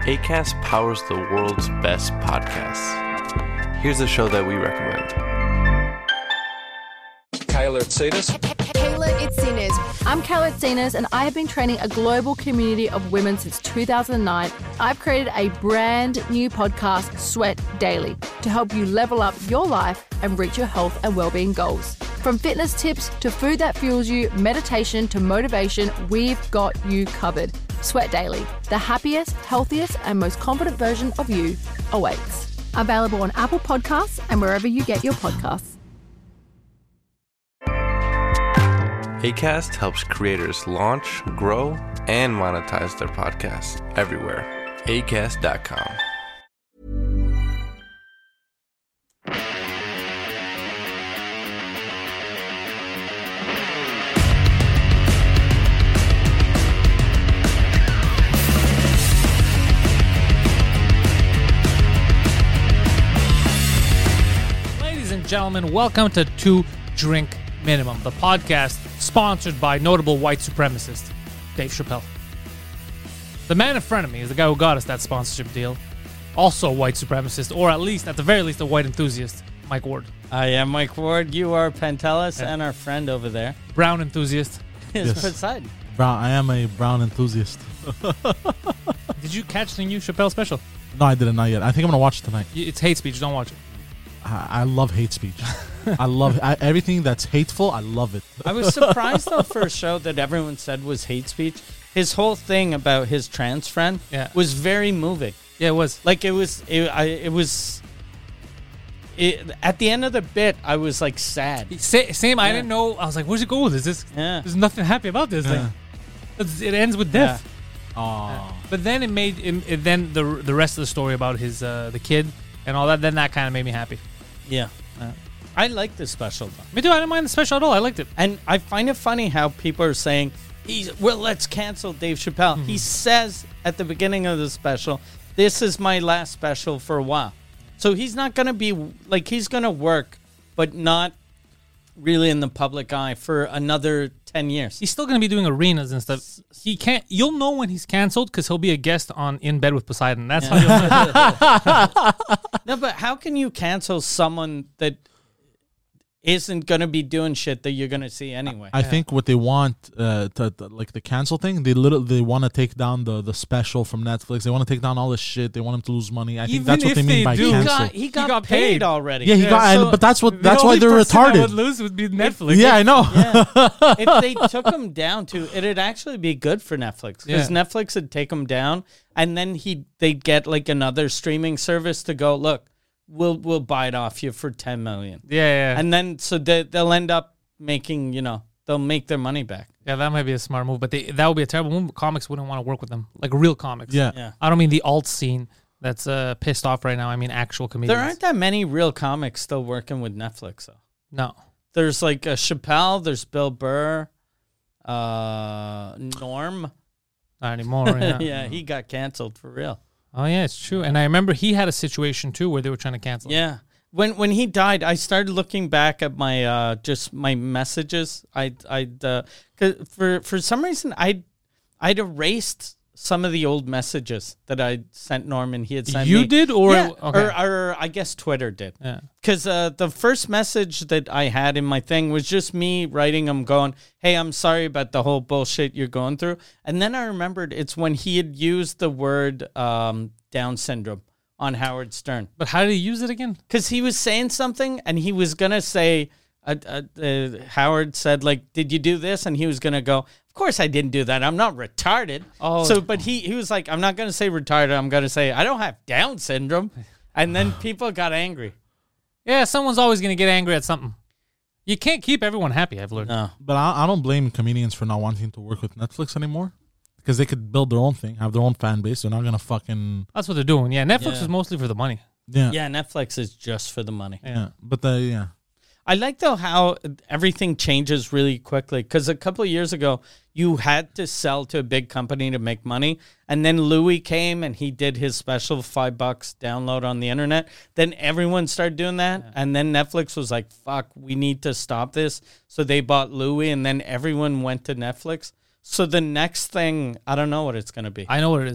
Acast powers the world's best podcasts. Here's a show that we recommend. Kayla Itsinas. Kayla Itsinas. I'm Kayla Itsinas, and I have been training a global community of women since 2009. I've created a brand new podcast, Sweat Daily, to help you level up your life and reach your health and well-being goals. From fitness tips to food that fuels you, meditation to motivation, we've got you covered. Sweat Daily, the happiest, healthiest, and most confident version of you awaits. Available on Apple Podcasts and wherever you get your podcasts. Acast helps creators launch, grow, and monetize their podcasts everywhere. Acast.com. Ladies and gentlemen, welcome to Two Drink Minimum, the podcast sponsored by notable white supremacist Dave Chappelle. The man in front of me is the guy who got us that sponsorship deal. Also a white supremacist, or at least, at the very least, a white enthusiast, Mike Ward. I am Mike Ward. You are Pantelis, and our friend over there Brown enthusiast. is Yes. Poseidon. Brown. I am a Brown enthusiast. Did you catch the new Chappelle special? No, I didn't. Not yet. I think I'm gonna watch it tonight. It's hate speech. Don't watch it. I love hate speech. I love everything that's hateful. I love it. I was surprised, though, for a show that everyone said was hate speech. His whole thing about his trans friend was very moving. Yeah, it was. Like, at the end of the bit, I was, like, sad. Same. I Yeah. didn't know. I was like, where's it go with this? Yeah. There's nothing happy about this. Yeah. Like, it ends with death. Oh, But then then the rest of the story about his the kid and all that, then that kind of made me happy. Yeah. I like this special, though. Me too. I didn't mind the special at all. I liked it. And I find it funny how people are saying, let's cancel Dave Chappelle. Mm-hmm. He says at the beginning of the special, this is my last special for a while. So he's not going to be, like, he's going to work, but not really in the public eye for another 10 years. He's still going to be doing arenas and stuff. He can't. You'll know when he's canceled because he'll be a guest on In Bed with Poseidon. That's how you'll know. No, but how can you cancel someone that isn't going to be doing shit that you're going to see anyway? I think what they want, like the cancel thing, they want to take down the special from Netflix. They want to take down all this shit. They want him to lose money. I think Even that's what if they mean they by do- cancel. He got paid already. Yeah, he got. So But that's The why only they're person that retarded. would lose would be Netflix. Yeah, I know. if they took him down to, it'd actually be good for Netflix because Yeah. Netflix would take him down, and then they'd get like another streaming service to go, look, we'll buy it off you for $10 million, Yeah. and then so they'll end up making, they'll make their money back. Yeah, that might be a smart move, but that would be a terrible move. Comics wouldn't want to work with them, like real comics. Yeah. Yeah, I don't mean the alt scene that's pissed off right now. I mean actual comedians. there aren't that many real comics still working with Netflix though. No. There's like Chappelle, there's Bill Burr, Norm. Not anymore. Yeah. Yeah, he got canceled for real. Oh, yeah, it's true. And I remember he had a situation, too, where they were trying to cancel him. Yeah. When he died, I started looking back at my just my messages. Cause for some reason I'd erased some of the old messages that I sent Norman. He had sent You me. did? Or yeah, okay. or I guess Twitter did. Yeah. Because the first message that I had in my thing was just me writing him going, hey, I'm sorry about the whole bullshit you're going through. And then I remembered it's when he had used the word Down syndrome on Howard Stern. But how did he use it again? Because he was saying something and he was going to say, Howard said, like, did you do this? And he was going to go, of course I didn't do that. I'm not retarded. Oh. So, but he was like, I'm not going to say retarded. I'm going to say, I don't have Down syndrome. And then people got angry. Yeah, someone's always going to get angry at something. You can't keep everyone happy, I've learned. No. But I don't blame comedians for not wanting to work with Netflix anymore. Because they could build their own thing, have their own fan base. They're not going to fucking... That's what they're doing. Yeah, Netflix Yeah. is mostly for the money. Yeah. Yeah, Netflix is just for the money. Yeah. But yeah. I like, though, how everything changes really quickly. Because a couple of years ago, you had to sell to a big company to make money. And then Louis came and he did his special $5 download on the internet. Then everyone started doing that. Yeah. And then Netflix was like, fuck, we need to stop this. So they bought Louis and then everyone went to Netflix. So the next thing, I don't know what it's going to be. I know what it is.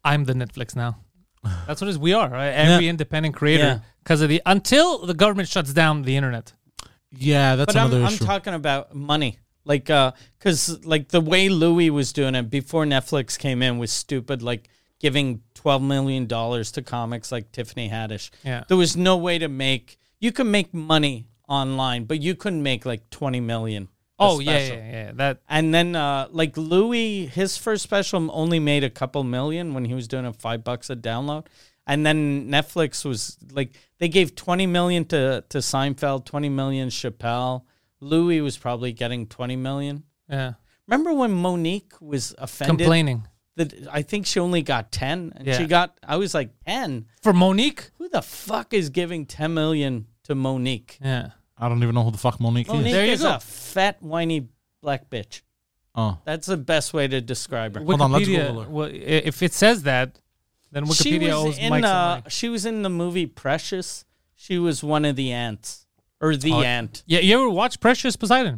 I'm the Netflix now. That's what it is. We are right? Every independent creator because of until the government shuts down the internet. Yeah, that's But another I'm issue. talking about money. Like, because like the way Louis was doing it before Netflix came in was stupid. Like giving $12 million to comics like Tiffany Haddish. Yeah. There was no way to make. You can make money online, but you couldn't make like 20 million. Oh special. yeah. That And then like Louis, his first special only made a couple million when he was doing it $5 a download. And then Netflix was like, they gave 20 million to Seinfeld, 20 million Chappelle. Louis was probably getting 20 million. yeah Remember when Monique was offended? complaining That I think she only got 10. And Yeah. she got, I was like, 10? for Monique. Who the fuck is giving 10 million to Monique? Yeah. I don't even know who the fuck Monique Monique is. There you is go. a fat, whiny black bitch. Oh, That's the best way to describe her. Hold on, let's Wikipedia. Google her. Well, if it says that, then Wikipedia owes Mike some money. She was in the movie Precious. She was one of the ants. Or the ant. Yeah, you ever watch Precious Poseidon?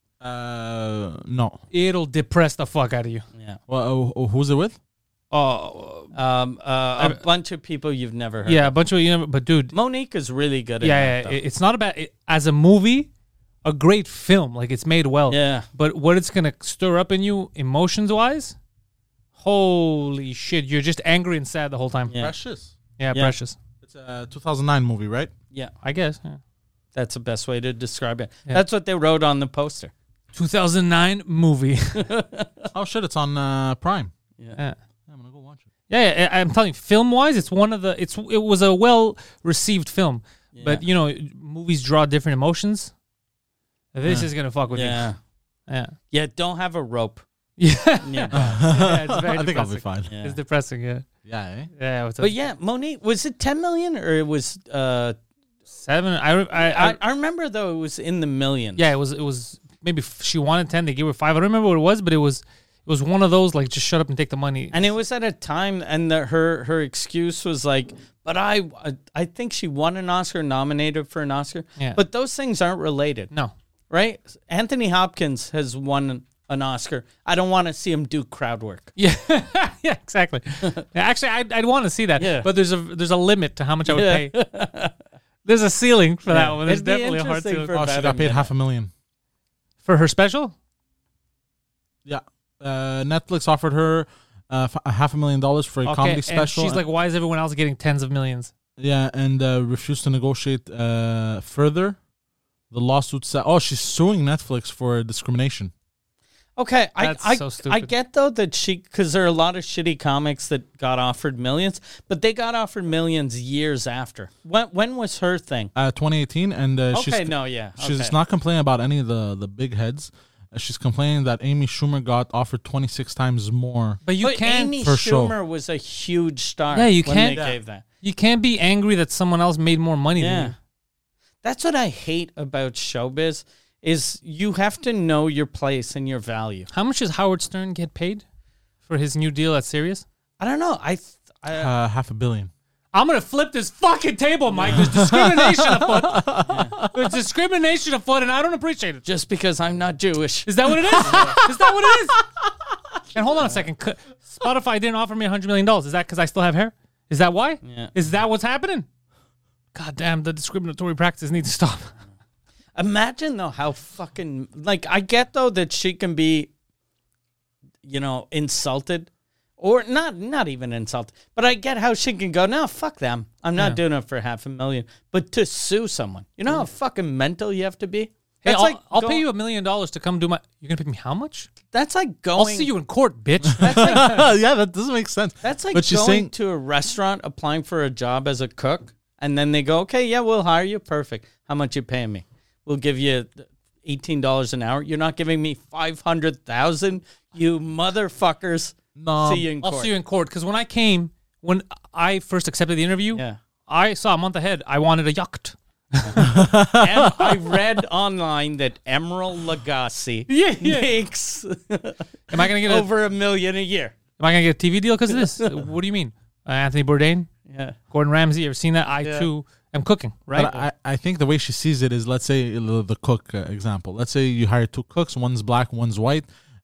no. It'll depress the fuck out of you. Yeah. Well, who's it with? Oh, A bunch of people you've never heard yeah, of. a bunch of but dude, Monique is really good at yeah, that, it's not about as a movie, a great film, like it's made well. Yeah. But what it's gonna stir up in you, emotions wise, holy shit, you're just angry and sad the whole time. Yeah. Precious. Yeah, Yeah. Precious. It's a 2009 movie, right? Yeah. I guess. Yeah. That's the best way to describe it. Yeah. That's what they wrote on the poster. 2009 movie. Oh shit, it's on Prime. yeah. I'm gonna go watch it. Yeah, I'm telling you, film wise, it's one of the. It was a well received film, but you know, movies draw different emotions. This is gonna fuck with Yeah. you. Yeah, Yeah, don't have a rope. yeah. nearby. Yeah, it's very I think I'll be depressing. fine. Yeah. It's depressing. Yeah, Yeah. Eh? yeah. But yeah, Monique, was it 10 million or it was 7. I I remember though it was in the millions. yeah. It was maybe she wanted 10. They gave her 5. I don't remember what it was, but it was one of those like just shut up and take the money. And it was at a time, and her excuse was like, "But I think she won an Oscar, nominated for an Oscar." Yeah. But those things aren't related, No. right? Anthony Hopkins has won an Oscar. I don't want to see him do crowd work. Yeah, yeah, exactly. Yeah, actually, I'd want to see that. Yeah. But there's a limit to how much I would pay. There's a ceiling for that one. There's It'd be definitely a hard interesting ceiling for- Oh, she about got a paid minute. $500,000. for her special. Yeah. Netflix offered her $500,000 for a comedy and special. she's like, why is everyone else getting tens of millions? yeah, and refused to negotiate further. The lawsuit said, "Oh, she's suing Netflix for discrimination." Okay, That's so I stupid. get though that because there are a lot of shitty comics that got offered millions, but they got offered millions years after. When was her thing? 2018, and she's She's she's not complaining about any of the big heads. She's complaining that Amy Schumer got offered 26 times more. But you But can't. Amy for sure. Schumer was a huge star. Yeah, you when can't- They gave that. You can't be angry that someone else made more money than Yeah, you. that's what I hate about showbiz. Is you have to know your place and your value. How much does Howard Stern get paid for his new deal at Sirius? I don't know. I $500 million. I'm gonna flip this fucking table, Mike. There's discrimination afoot. There's discrimination afoot, and I don't appreciate it. just because I'm not Jewish. Is that what it is? Is that what it is? And hold on a second. Spotify didn't offer me $100 million. Is that because I still have hair? Is that why? Yeah. Is that what's happening? God damn, the discriminatory practices need to stop. Imagine though how fucking like I get though that she can be, insulted, or not even insulted, but I get how she can go, no, fuck them. I'm not doing it for $500,000. But to sue someone, you know how fucking mental you have to be. Hey, That's I'll pay you $1 million to come do my. You're gonna pay me how much? That's like going. I'll see you in court, bitch. Yeah, that doesn't make sense. That's like But she's going saying- to a restaurant, applying for a job as a cook, and then they go, okay, yeah, we'll hire you. Perfect. How much you paying me? We'll give you $18 an hour. You're not giving me $500,000, you motherfuckers. No. See you in court. I'll see you in court because when I first accepted the interview, Yeah. I saw a month ahead. I wanted a yacht. I read online that Emerald Lagasse makes Am I gonna get over $1 million a year. Am I gonna get a TV deal because of this? What do you mean? Anthony Bourdain, Yeah. Gordon Ramsay. You ever seen that? I too am cooking. Right. But I think the way she sees it is, let's say the cook example. Let's say you hire 2 cooks, one's black, one's white.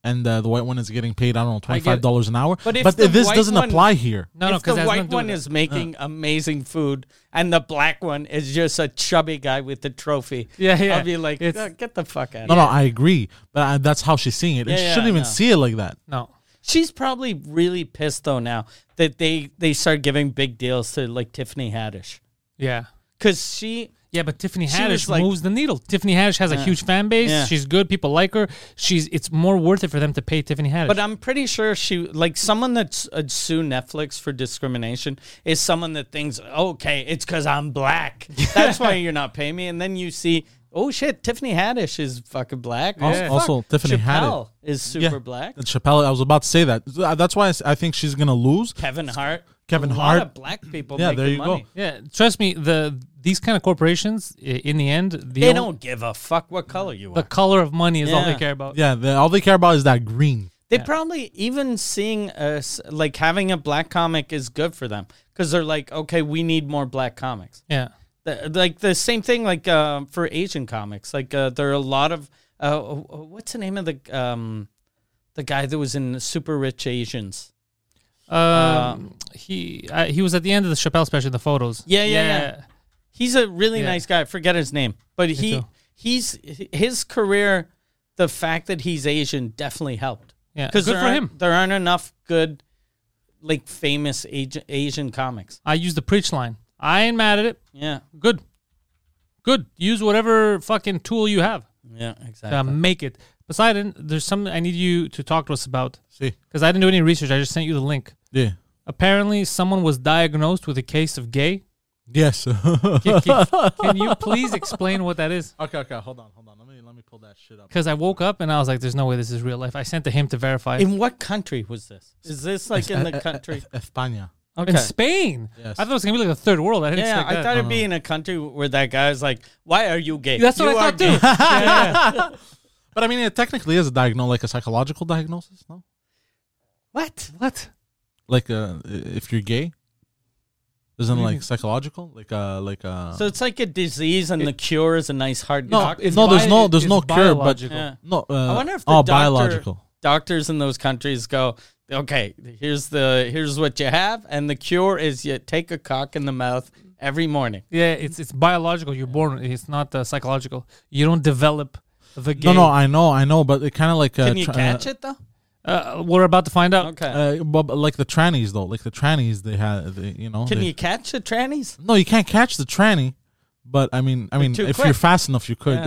and the white one is getting paid, I don't know, I get- $25 an hour. But if but the this white doesn't one- apply here. No, if because the white one is making amazing food and the black one is just a chubby guy with the trophy, Yeah. I'll be like, It's- "Oh, get the fuck out No, of no, here." I agree. But that's how she's seeing it. And Yeah, she yeah, shouldn't even no. see it like that. No. She's probably really pissed though now that they start giving big deals to like Tiffany Haddish. Yeah. Because she... Yeah, but Tiffany She Haddish was like- moves the needle. Tiffany Haddish has a huge fan base. Yeah. She's good. People like her. It's more worth it for them to pay Tiffany Haddish. But I'm pretty sure like someone that's sue Netflix for discrimination is someone that thinks, okay, it's because I'm black. That's why you're not paying me. And then you see, oh shit, Tiffany Haddish is fucking black. Also, Oh, fuck, also Tiffany Chappelle Haddish. is super black. And Chappelle, I was about to say that. That's why I think she's going to lose. Kevin Hart. Kevin a Hart. lot of black people Yeah, making there you go. money. yeah, trust me, these kind of corporations, in the end, They don't give a fuck what color you the are. color of money is all they Yeah. care about. Yeah, all they care about is that green. They probably even seeing us like having a black comic is good for them because they're like, okay, we need more black comics. Yeah. Like the same thing, like for Asian comics, like there are a lot of what's the name of the guy that was in Super Rich Asians? He was at the end of the Chappelle special, the photos. Yeah. He's a really Yeah. nice guy. I forget his name, but too. he's his career. The fact that he's Asian definitely helped. Yeah, Because good for him. There aren't enough good, like famous Asian comics. I used the preach line. I ain't mad at it. Yeah, Good. Use whatever fucking tool you have yeah, to exactly. make it. Poseidon, there's something I need you to talk to us about See? because I didn't do any research. I just sent you the link. Yeah. Apparently, someone was diagnosed with a case of gay. Yes. Can you please explain what that is? Okay. Hold on. Let me pull that shit up. Because I woke up and I was like, "There's no way this is real life." I sent to him to verify. In what country was this? Is this like in the country? España. Okay. In Spain. Yes. I thought it was gonna be like the third world. I didn't Yeah, expect I that. thought it'd be in a country where that guy's like, "Why are you gay?" That's what You I are thought gay." too. Yeah. But I mean, it technically is a like a psychological diagnosis, no? What? What? Like, if you're gay, isn't it What do you like psychological? So it's like a disease, and the cure is a nice hard No, doctor. it's- there's no cure, but biological. Yeah. no. I wonder if the biological. doctors in those countries go, okay, here's what you have, and the cure is you take a cock in the mouth every morning. Yeah, it's biological. You're born. It's not psychological. You don't develop the gay. No, I know, but it kind of like Can you catch it though? We're about to find out. Okay. But like the trannies though, they had, Can you catch the trannies? No, you can't catch the tranny. But I mean, too if quick. you're fast enough, you could.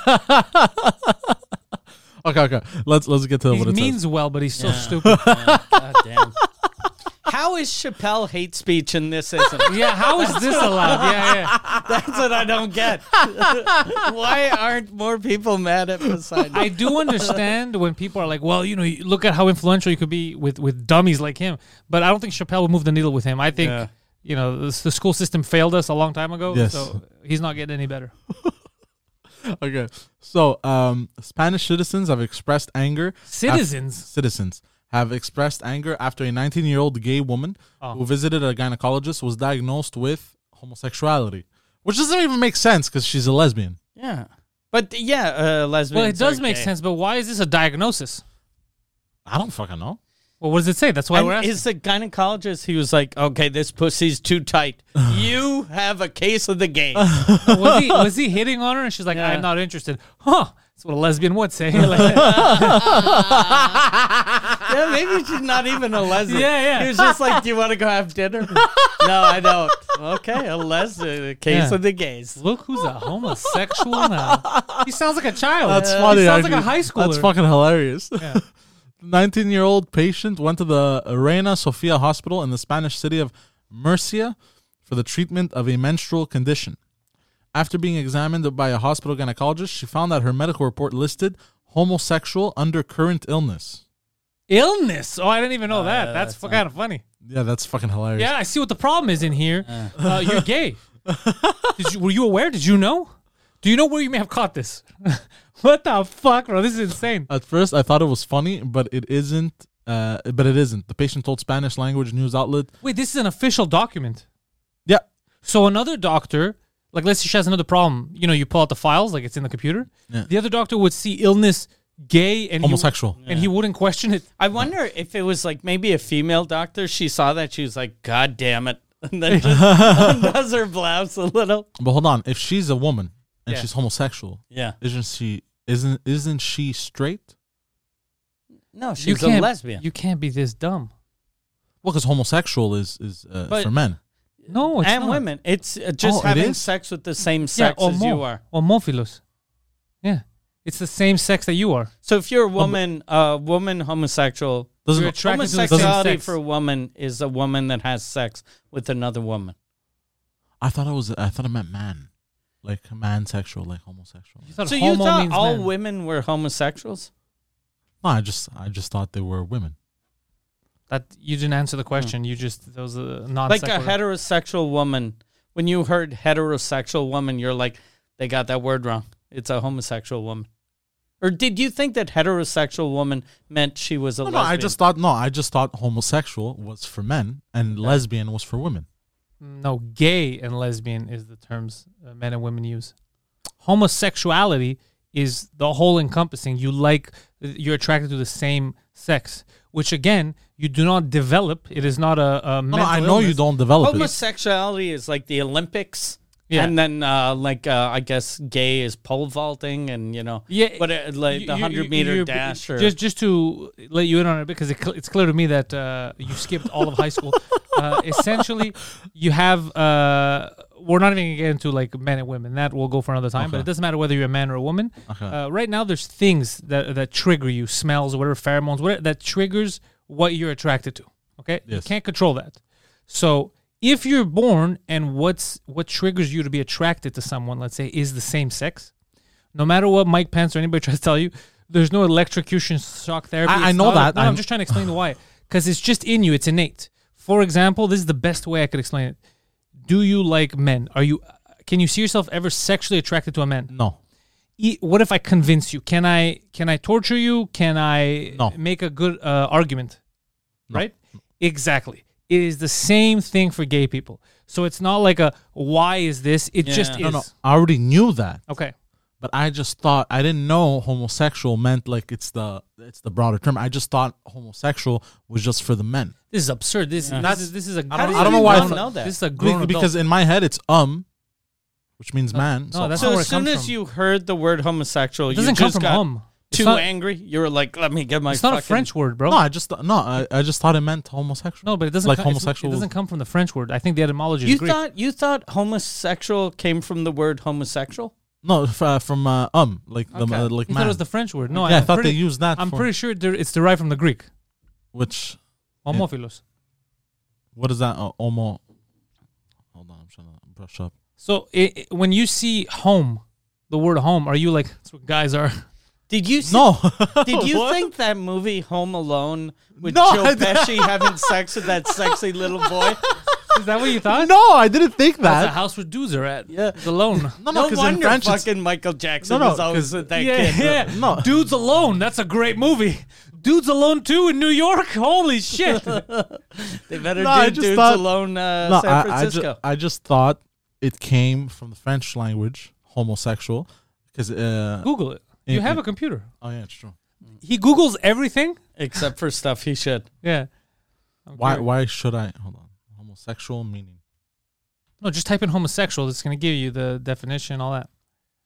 Okay. Let's get to He what it means says. well, but he's so stupid. God damn. How is Chappelle hate speech and this isn't? Yeah, how is this allowed? Yeah. That's what I don't get. Why aren't more people mad at Poseidon? I do understand when people are like, well, you look at how influential you could be with dummies like him. But I don't think Chappelle would move the needle with him. I think, the school system failed us a long time ago. Yes. So he's not getting any better. Okay. So, Spanish citizens have expressed anger. Citizens have expressed anger after a 19-year-old gay woman who visited a gynecologist was diagnosed with homosexuality, which doesn't even make sense because she's a lesbian. Yeah. But lesbians. Well, it does are make gay. sense, but why is this a diagnosis? I don't fucking know. Well, what does it say? That's why we're And asking. is the gynecologist, he was like, okay, this pussy's too tight. You have a case of the gays. was he hitting on her? And she's like, Yeah. I'm not interested. Huh. That's what a lesbian would say. Yeah, maybe she's not even a lesbian. Yeah. He was just like, do you want to go have dinner? No, I don't. Okay, a case Yeah. of the gays. Look who's a homosexual now. He sounds like a child. That's funny. He sounds like a actually. high schooler. That's fucking hilarious. Yeah. 19-year-old patient went to the Reina Sofia Hospital in the Spanish city of Murcia for the treatment of a menstrual condition. After being examined by a hospital gynecologist, she found that her medical report listed homosexual under current illness. Illness. Oh, I didn't even know that. That's kind of funny. Yeah, that's fucking hilarious. Yeah, I see what the problem is in here. You're gay. Were you aware? Did you know? Do you know where you may have caught this? What the fuck, bro? This is insane. At first, I thought it was funny, but it isn't. The patient told Spanish language news outlet. Wait, this is an official document. Yeah. So another doctor, like let's say she has another problem. You pull out the files, like it's in the computer. Yeah. The other doctor would see illness gay and Homosexual. and he wouldn't question it. I wonder if it was like maybe a female doctor. She saw that. She was like, God damn it. And then just undoes her blouse a little. But hold on, if she's a woman and Yeah. she's homosexual, Yeah. isn't she straight? No, You she's a can't, lesbian. You can't be this dumb. Well, because homosexual is But- for men. No, it's and not. women. It's just Oh, it having is? sex with the same sex as you are. Homophilos. Yeah. It's the same sex that you are. So if you're a woman homosexual, Doesn't You're attracted to the same homosexuality sex. for a woman is a woman that has sex with another woman. I thought it meant man, like mansexual, like homosexual. You thought So you homo thought means all man. women were homosexuals? No, I just thought they were women. That you didn't answer the question. You just that was a non Like a heterosexual woman. When you heard heterosexual woman, you're like, they got that word wrong. It's a homosexual woman. Or did you think that heterosexual woman meant she was a No, lesbian? I just thought homosexual was for men and lesbian was for women. No, gay and lesbian is the terms men and women use. Homosexuality is the whole encompassing. You're attracted to the same sex, which again, you do not develop. It is not a mental I know you illness. don't develop it. Homosexuality is like the Olympics. Yeah. And then, I guess gay is pole vaulting and, Yeah, but like the 100-meter dash. Or just to let you in on it, because it's clear to me that you skipped all of high school. Essentially, you have we're not even gonna get into like men and women. That will go for another time. But Okay. it doesn't matter whether you're a man or a woman. Okay. Right now, there's things that trigger you, smells, whatever, pheromones, whatever that triggers what you're attracted to. Okay, you Yes. can't control that. So if you're born and what triggers you to be attracted to someone, let's say, is the same sex, no matter what Mike Pence or anybody tries to tell you, there's no electrocution shock therapy. I It's know not- that. No, I'm I'm- just trying to explain why. Because it's just in you. It's innate. For example, this is the best way I could explain it. Do you like men? Can you see yourself ever sexually attracted to a man? No. What if I convince you? Can I torture you? Can I No. make a good argument? Right? Exactly. It is the same thing for gay people. So it's not like why is this? It just is. No. I already knew that. Okay. But I just thought I didn't know homosexual meant like it's the broader term. I just thought homosexual was just for the men. This is absurd. This is a I don't grown- know why I don't know that. This is a grown Because in my head it's which means man. no, that's So not where as it comes soon as from. you heard the word homosexual, It you doesn't come just from got hum. It's too not- angry. You were like, let me get my It's not a fucking- French word, bro. No, I just thought it meant homosexual. No, but it doesn't like come, homosexual. It doesn't come from the French word. I think the etymology is You Greek. thought homosexual came from the word homosexual? No, from like the Okay. like You man. thought it was the French word. No, yeah, I I'm thought pretty, they used that. I'm for, pretty sure it's derived from the Greek. Which Homophilos. what is that? Homo. Hold on, I'm trying to brush up. So when you see home, the word home, are you like, that's what guys are? Did you see, No. Did you What? think that movie Home Alone with No, Joe I- Pesci having sex with that sexy little boy? Is that what you thought? No, I didn't think That's a that. house where dudes are at. Yeah. He's alone. No, No because in wonder French it's fucking Michael Jackson No, was always 'cause- with that Yeah, kid. yeah. No. Dudes Alone. That's a great movie. Dudes Alone 2 in New York. Holy shit. They better No, I do just Dudes thought- Alone no. San Francisco. I just thought it came from the French language, homosexual, because Google it. You have a computer. Oh yeah, it's true. He Googles everything. Except for stuff he should. Yeah. I'm Why? curious. Why should I? Hold on. Homosexual meaning. No, just type in homosexual. It's going to give you the definition, all that.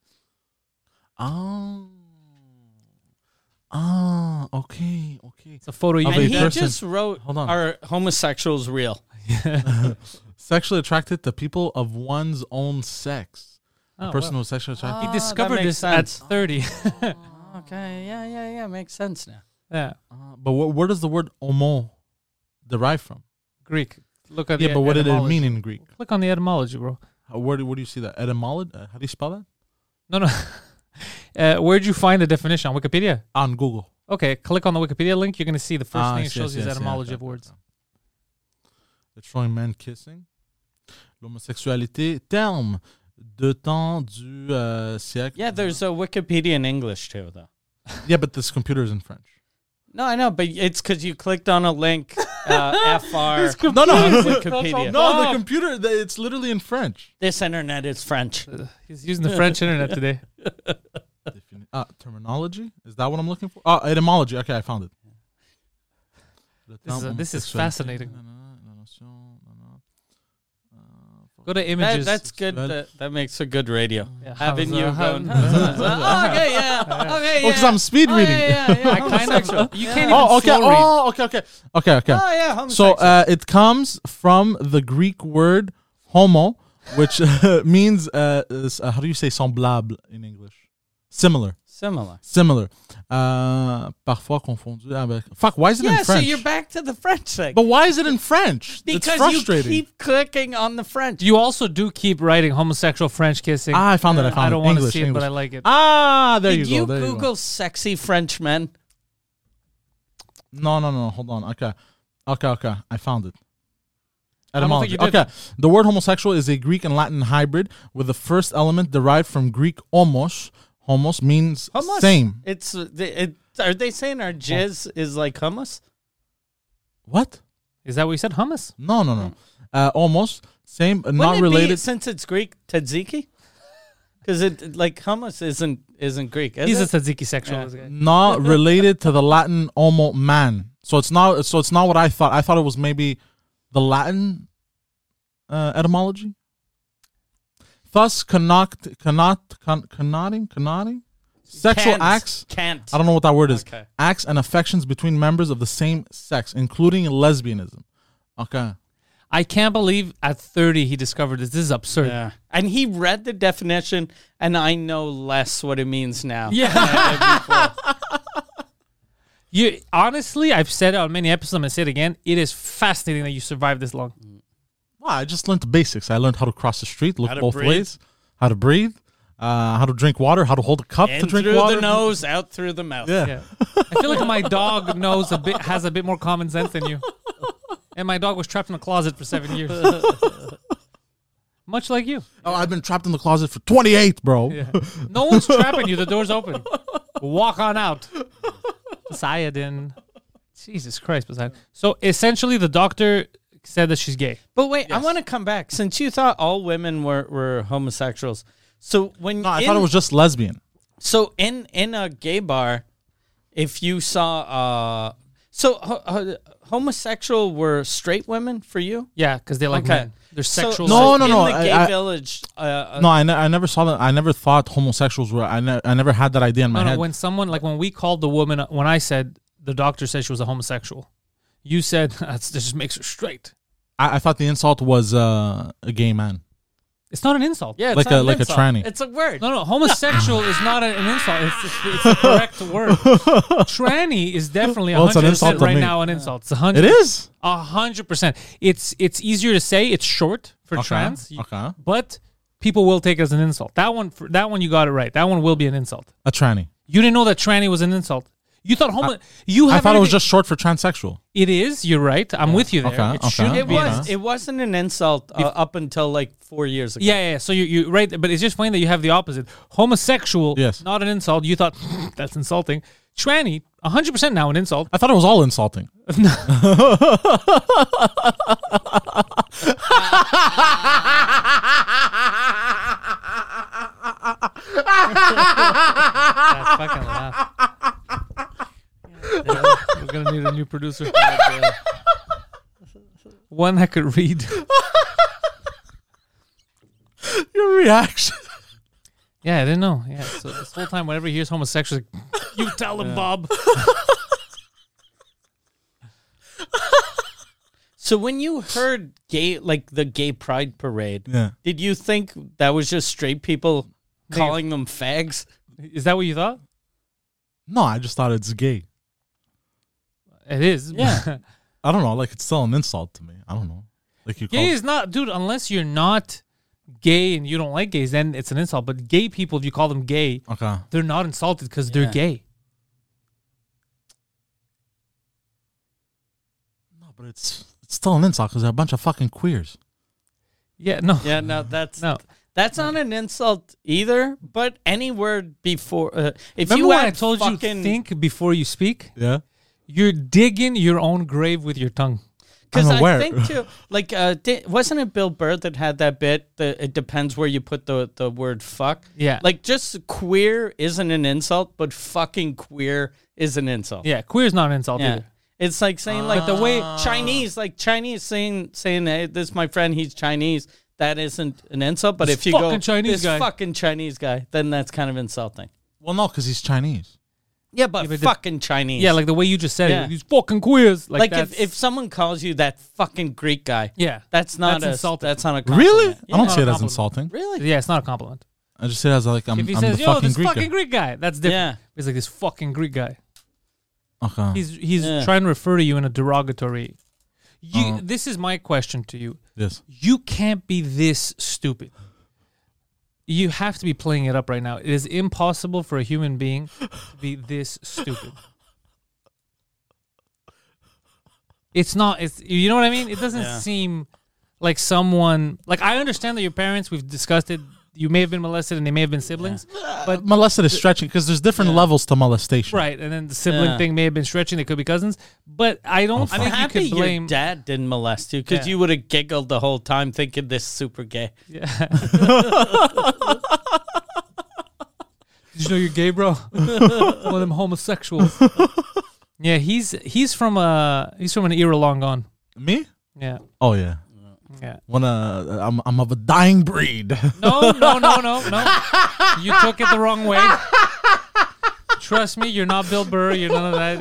Okay. It's a photo you Of And a he person. just wrote, Hold on. are homosexuals real? Sexually attracted to people of one's own sex. Oh, A person wow. who's sexually attracted. He discovered makes this sense. at 30. Okay, yeah, makes sense now. Yeah. But where does the word homo derive from? Greek. Look at Yeah, the but what did it etymology. mean in Greek? Click on the etymology, bro. Where do you see that? Etymology? How do you spell that? No. Where'd you find the definition? On Wikipedia? On Google. Okay, click on the Wikipedia link. You're going to see the first thing it Yes, shows you is yes, etymology yeah, of okay, words. okay. It's showing men kissing. L'homosexualité, terme de temps du siècle. Yeah, there's a Wikipedia in English too, though. Yeah, but this computer is in French. No, I know, but it's because you clicked on a link, FR. No, no. Wikipedia. No, the computer, it's literally in French. This internet is French. He's using the French internet today. Terminology? Is that what I'm looking for? Etymology. Okay, I found it. This is fascinating. Go to images. That's good. That makes a good radio. Yeah. Having you going. Okay, yeah. Because I'm speed reading. I kind of. You can't even slow read. Okay. Oh yeah. So it comes from the Greek word homo, which means how do you say semblable in English? Similar. Parfois confondu avec. Fuck, why is it in French? Yeah, so you're back to the French thing. But why is it in French? Because it's frustrating. you keep clicking on the French. You also do keep writing homosexual French kissing. I found it. I don't want to see it, English. but I like it. There Did you go. Did you Google sexy French men? No. Hold on. Okay. I found it. I don't think you did. Okay. The word homosexual is a Greek and Latin hybrid with the first element derived from Greek homos. Homos means same. Are they saying our jizz is like hummus? What? Is that what you said? Hummus? No. Almost same, not Wouldn't it related. be, since it's Greek, tzatziki? Because it like hummus isn't Greek. He's it? a tzatziki sexual. Yeah. This guy. Not related to the Latin homo man. So it's not what I thought. I thought it was maybe the Latin etymology. Thus, connoting sexual acts. Can't. I don't know what that word is. Okay. Acts and affections between members of the same sex, including lesbianism. Okay. I can't believe at 30 he discovered this. This is absurd. Yeah. And he read the definition, and I know less what it means now. Yeah. Honestly, I've said it on many episodes. I'm going to say it again. It is fascinating that you survived this long. Well, I just learned the basics. I learned how to cross the street, look both breathe. ways, how to breathe, how to drink water, how to hold a cup to drink through water. the nose, out through the mouth. Yeah. I feel like my dog has a bit more common sense than you. And my dog was trapped in a closet for 7 years. Much like you. Oh, I've been trapped in the closet for 28, bro. Yeah. No one's trapping you. The door's open. Walk on out. Poseidon. Jesus Christ, Poseidon. So essentially, the doctor said that she's gay. But wait, I want to come back. Since you thought all women were homosexuals, so I thought it was just lesbian. So in a gay bar, if you saw homosexual were straight women for you? Yeah, because they like men. They're sexual. No. In the gay village. No, I never saw that. I never thought homosexuals were. I never had that idea in my head. When someone when we called the woman, when I said the doctor said she was a homosexual, you said this just makes her straight. I thought the insult was a gay man. It's not an insult. Yeah, like a tranny. It's a word. No. Homosexual is not an insult. It's the correct word. Tranny is definitely 100% right now an insult. It's 100%. It is 100%. It's easier to say. It's short for trans. Okay. But people will take it as an insult. That one you got it right. That one will be an insult. A tranny. You didn't know that tranny was an insult. You thought I thought it was just short for transsexual. It is. You're right. I'm with you there. Okay. It wasn't an insult up until like 4 years ago. Yeah. So you're right, but it's just funny that you have the opposite. Homosexual, yes, not an insult. You thought that's insulting. Tranny, 100% now an insult. I thought it was all insulting. That's fucking laugh. We're gonna need a new producer. One that could read. Your reaction. Yeah, I didn't know. Yeah, so this whole time, whenever he hears homosexual, you tell him, Bob. So when you heard the gay pride parade, yeah, did you think that was just straight people calling them fags? Is that what you thought? No, I just thought it's gay. It is. Yeah. I don't know. Like, it's still an insult to me. I don't know. Like, gay is not, dude, unless you're not gay and you don't like gays, then it's an insult. But gay people, if you call them gay, okay, they're not insulted because they're gay. No, but it's still an insult because they're a bunch of fucking queers. Yeah, no. Yeah, no, that's not an insult either. But any word before, if remember you when I told you fucking, think before you speak? Yeah, you're digging your own grave with your tongue. Because I'm aware. I think too, like, wasn't it Bill Burr that had that bit? It depends where you put the word fuck. Yeah. Like, just queer isn't an insult, but fucking queer is an insult. Yeah, queer is not an insult Yeah. either. It's like saying like the way Chinese saying, hey, this is my friend, he's Chinese. That isn't an insult, but This if you go, fucking Chinese this guy. fucking Chinese guy, then that's kind of insulting. Well, no, because he's Chinese. Yeah, but but fucking Chinese. Yeah, like the way you just said Yeah. it. These fucking queers. Like if, someone calls you that fucking Greek guy, yeah, that's not That's insulting. That's not a compliment. Really? I don't Yeah. see it as Compliment. insulting. Really? yeah, it's not a compliment. I just see it as like I'm If he the says, "Yo, fucking this Greek fucking guy. Greek guy," that's different. Yeah. He's like this fucking Greek guy. Okay. He's Yeah. trying to refer to you in a derogatory. This is my question to you. Yes. You can't be this stupid. You have to be playing it up right now. It is impossible for a human being to be this stupid. It's not. It's, you know what I mean? It doesn't seem like someone. Like, I understand that your parents, we've discussed it, you may have been molested and they may have been siblings. But Molested is stretching because there's different levels to molestation. right, and then the sibling thing may have been stretching. They could be cousins. But I don't I'm think you happy could blame. your dad didn't molest you because Yeah. you would have giggled the whole time thinking this super gay. Yeah. Did you know you're gay, bro? One of them homosexuals. Yeah, he's from an era long gone. Me? Yeah, Oh yeah. yeah. I'm of a dying breed. No. You took it the wrong way. Trust me, you're not Bill Burr. You're none of that.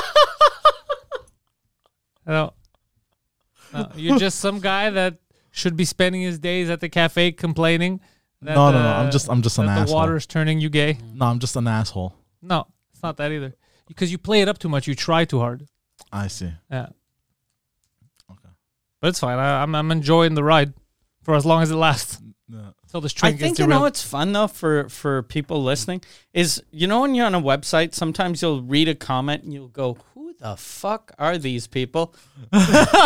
No, you're just some guy that should be spending his days at the cafe complaining. That, No. I'm just an that the asshole. water's turning you gay. No, I'm just an asshole. No, it's not that either. Because you play it up too much. You try too hard. I see. Yeah. Okay. But it's fine. I'm enjoying the ride for as long as it lasts. Yeah. Until this I train think gets you know derailed. what's fun though for people listening is when you're on a website, sometimes you'll read a comment and you'll go, "Who the fuck are these people?" We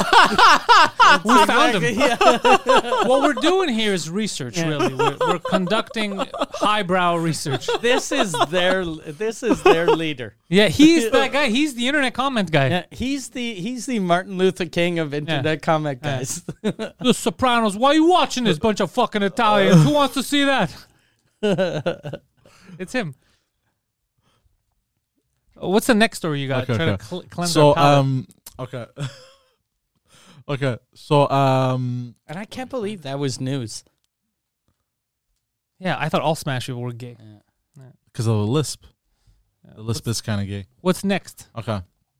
found him. Yeah. What we're doing here is research, really. We're conducting highbrow research. This is their leader. Yeah, he's that guy. He's the internet comment guy. Yeah, he's the Martin Luther King of internet comment guys. The Sopranos. Why are you watching this bunch of fucking Italians? Who wants to see that? It's him. What's the next story you got? Okay, Try okay. to cleanse So our palate. okay. Okay. So And I can't believe that was news. Yeah, I thought all Smash people were gay. because of the lisp. The lisp is kind of gay. What's next? Okay.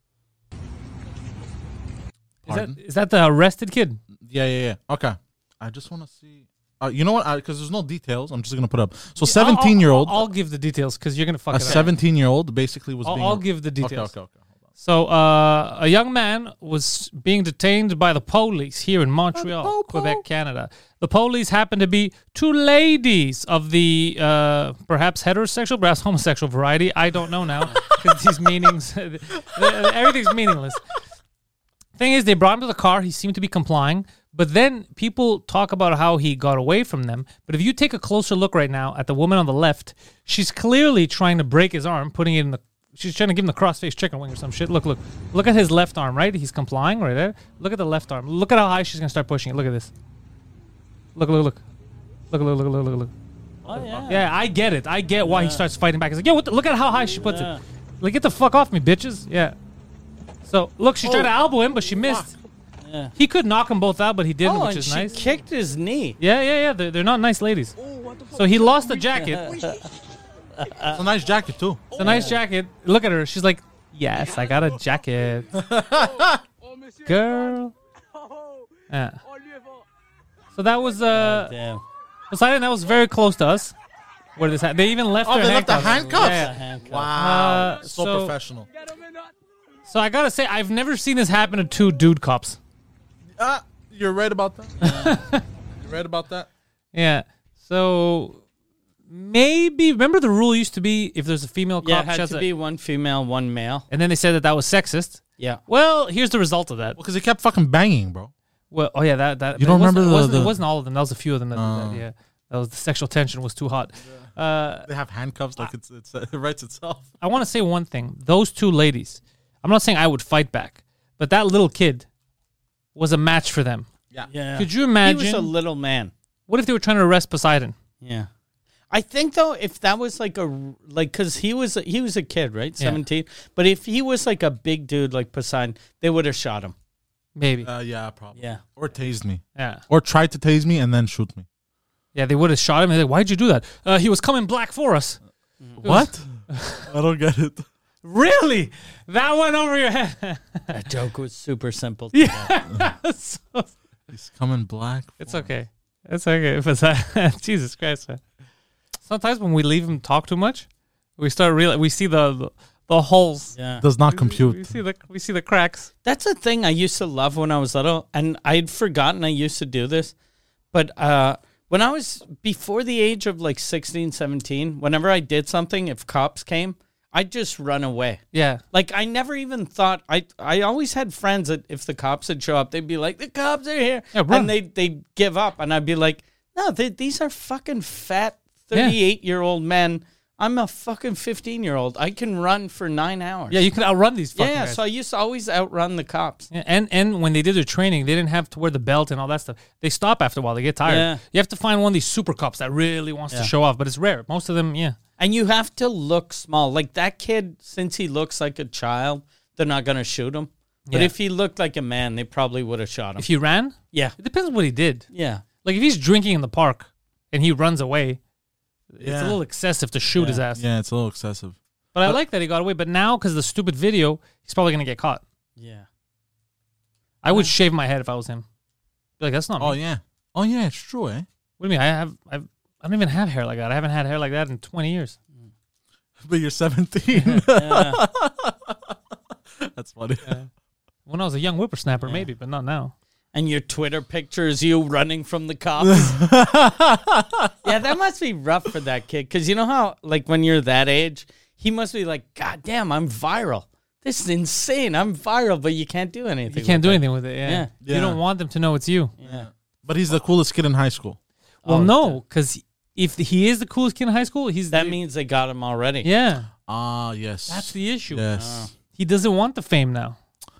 Pardon? Is that the arrested kid? Yeah. Okay. I just want to see. You know what? Because there's no details. I'm just gonna put up. So 17-year-old. I'll give the details because you're gonna fuck A it up. 17-year-old basically was. I'll give the details. Okay. Hold on. So, a young man was being detained by the police here in Montreal, Quebec, Canada. The police happened to be two ladies of the perhaps heterosexual, perhaps homosexual variety. I don't know now because these meanings, everything's meaningless. Thing is, they brought him to the car. He seemed to be complying. But then people talk about how he got away from them. But if you take a closer look right now at the woman on the left, she's clearly trying to break his arm, putting it in the. She's trying to give him the cross-faced chicken wing or some shit. Look at his left arm, right? He's complying right there. Look at the left arm. Look at how high she's gonna start pushing it. Look at this. Look. Oh yeah. Yeah, I get it. I get why he starts fighting back. He's like, yo, look at how high she puts it. Like, get the fuck off me, bitches. Yeah. So look, she tried to elbow him, but she missed. Yeah. He could knock them both out, but he didn't, which and is she nice. kicked his knee. Yeah. They're not nice ladies. So he lost the jacket. It's a nice jacket too. It's a nice jacket. Look at her. She's like, yes, I got a jacket. Girl. Yeah. So that was Damn. Poseidon, that was very close to us. Where this they even left Oh, their they left the handcuffs. handcuffs? Yeah. Wow. So so- professional. So I gotta say, I've never seen this happen to two dude cops. You're right about that. You're right about that. Yeah. So maybe remember the rule used to be if there's a female cop, Yeah, it had shouts to at- be one female, one male. and then they said that was sexist. Yeah. Well, here's the result of that. Because he kept fucking banging, bro. Well, oh yeah, that You don't it wasn't- remember it wasn't, the- it wasn't all of them. That was a few of them that did that. Yeah, that was the sexual tension was too hot. They have handcuffs like it writes itself. I want to say one thing. Those two ladies. I'm not saying I would fight back, but that little kid, was a match for them. Yeah. Could you imagine? He was a little man. What if they were trying to arrest Poseidon? Yeah. I think though, if that was because he was a kid, right, 17. But if he was like a big dude like Poseidon, they would have shot him. Maybe. Yeah, probably. Yeah. Or tased me. Yeah. Or tried to tase me and then shoot me. Yeah, they would have shot him. And they're like, why'd you do that? He was coming black for us. What? I don't get it. Really? That went over your head. That joke was super simple. Yeah. He's coming black. It's okay. It's okay. Jesus Christ, man. Sometimes when we leave him talk too much, we start we see the holes. Yeah. Does not compute. We see the cracks. That's a thing I used to love when I was little, and I'd forgotten I used to do this. But when I was before the age of like 16, 17, whenever I did something, if cops came, I'd just run away. Yeah. Like, I never even thought, I always had friends that if the cops would show up, they'd be like, the cops are here. Yeah, run. And they'd give up. And I'd be like, no, these are fucking fat 38-year-old men. I'm a fucking 15-year-old. I can run for 9 hours. Yeah, you can outrun these fucking guys. So I used to always outrun the cops. Yeah, and when they did their training, they didn't have to wear the belt and all that stuff. They stop after a while. They get tired. Yeah. You have to find one of these super cops that really wants to show off, but it's rare. Most of them, And you have to look small. Like that kid, since he looks like a child, they're not going to shoot him. But if he looked like a man, they probably would have shot him. If he ran? Yeah. It depends on what he did. Yeah. Like if he's drinking in the park and he runs away, it's a little excessive to shoot his ass. Yeah, it's a little excessive. But I like that he got away. But now, because of the stupid video, he's probably going to get caught. Yeah. I would shave my head if I was him. Be like, that's not me. Yeah. Oh, yeah, it's true, eh? What do you mean? I don't even have hair like that. I haven't had hair like that in 20 years. But you're 17. Yeah. That's funny. When I was a young whippersnapper, maybe, but not now. And your Twitter picture is you running from the cops. Yeah, that must be rough for that kid. Because you know how, like, when you're that age, he must be like, God damn, I'm viral. This is insane. I'm viral, but you can't do anything. You can't do anything with it. Yeah. Yeah. You don't want them to know it's you. Yeah. But he's the coolest kid in high school. Well, no, because if he is the coolest kid in high school, that means they got him already. Yeah. Ah, yes. That's the issue. Yes. He doesn't want the fame now.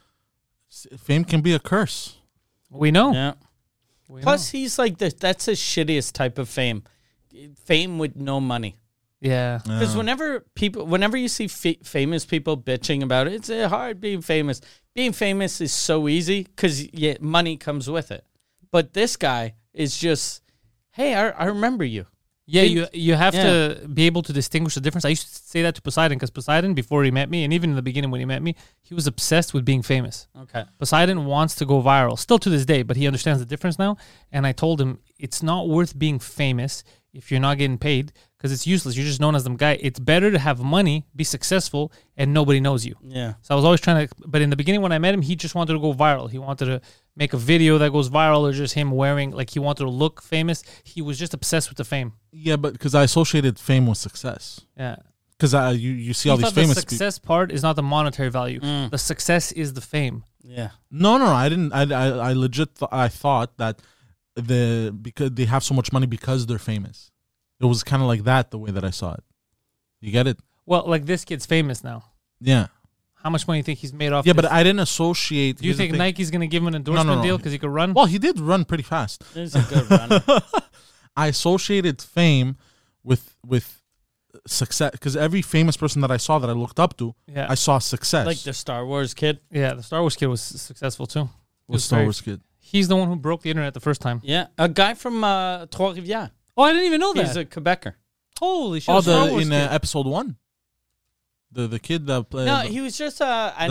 Fame can be a curse. We know. Yeah. Plus, he's like, that's the shittiest type of fame. Fame with no money. Yeah. Because whenever you see famous people bitching about it, it's hard being famous. Being famous is so easy because money comes with it. But this guy is just, hey, I remember you. Yeah, you have to be able to distinguish the difference. I used to say that to Poseidon because Poseidon, before he met me, and even in the beginning when he met me, he was obsessed with being famous. Okay. Poseidon wants to go viral, still to this day, but he understands the difference now. And I told him it's not worth being famous if you're not getting paid because it's useless. You're just known as some guy. It's better to have money, be successful, and nobody knows you. Yeah. So I was always trying to, but in the beginning when I met him, he just wanted to go viral. He wanted to make a video that goes viral or just him wearing, like he wanted to look famous. He was just obsessed with the fame. Yeah, but because I associated fame with success. Yeah. Because you see all these famous people. The success part is not the monetary value. The success is the fame. Yeah. No, I didn't. I legit I thought that because they have so much money because they're famous. It was kind of like that the way that I saw it. You get it? Well, like this kid's famous now. Yeah. How much money do you think he's made off? Yeah, this? but I didn't associate. Do you think Nike's going to give him an endorsement deal because he could run? Well, he did run pretty fast. He's a good runner. I associated fame with success because every famous person that I saw that I looked up to, I saw success. Like the Star Wars kid. Yeah, the Star Wars kid was successful too. Was Star Wars kid. He's the one who broke the internet the first time. Yeah, a guy from Trois-Rivières. Oh, I didn't even know that. He's a Quebecer. Holy shit! Oh, in episode 1. The kid that played. No, he was just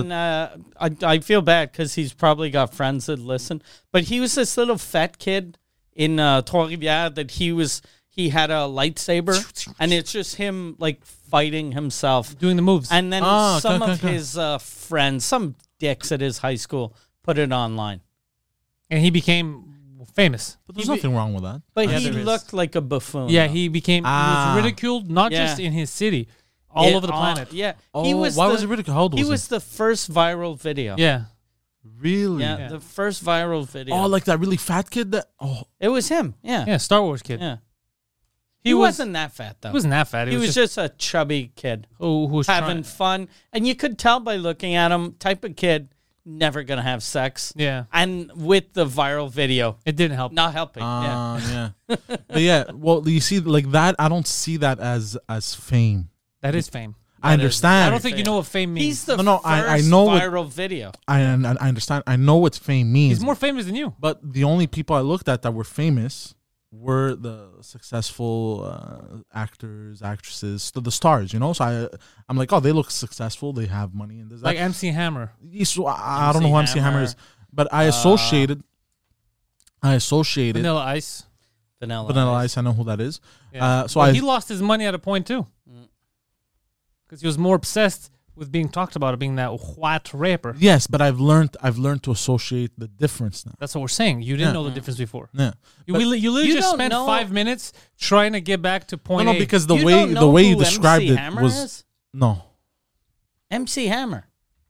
I feel bad because he's probably got friends that listen. But he was this little fat kid in Trois-Rivières that he had a lightsaber, and it's just him like fighting himself, doing the moves. And then some of his friends, some dicks at his high school, put it online, and he became famous. But there's nothing wrong with that. But he looked like a buffoon. Yeah, he was ridiculed not just in his city. All over the planet. Yeah. Why was it ridiculed? How old was he? He was the first viral video. Yeah. Really? Yeah, the first viral video. Oh, like that really fat kid? It was him. Yeah. Yeah, Star Wars kid. Yeah. He wasn't that fat, though. He wasn't that fat. He was just a chubby kid who was having fun. And you could tell by looking at him, type of kid, never gonna have sex. Yeah. And with the viral video, It didn't help. not helping. Yeah. But yeah, well, you see, like that, I don't see that as fame. That is fame. I understand. I don't think you know what fame means. He's the No, first I know viral video. I understand. I know what fame means. He's more famous than you. But the only people I looked at that were famous were the successful actors, actresses, the stars, you know? So I'm like, oh, they look successful. They have money. And this, Like MC Hammer. So I don't know who MC Hammer is. But I associated Vanilla Ice. Vanilla Ice. I know who that is. Yeah. He lost his money at a point too. Because he was more obsessed with being talked about, being that white rapper. Yes, but I've learned to associate the difference now. That's what we're saying. You didn't know the difference before. Yeah. You literally just spent 5 minutes trying to get back to point A. No, because the way you described MC it Hammer was is? no. MC Hammer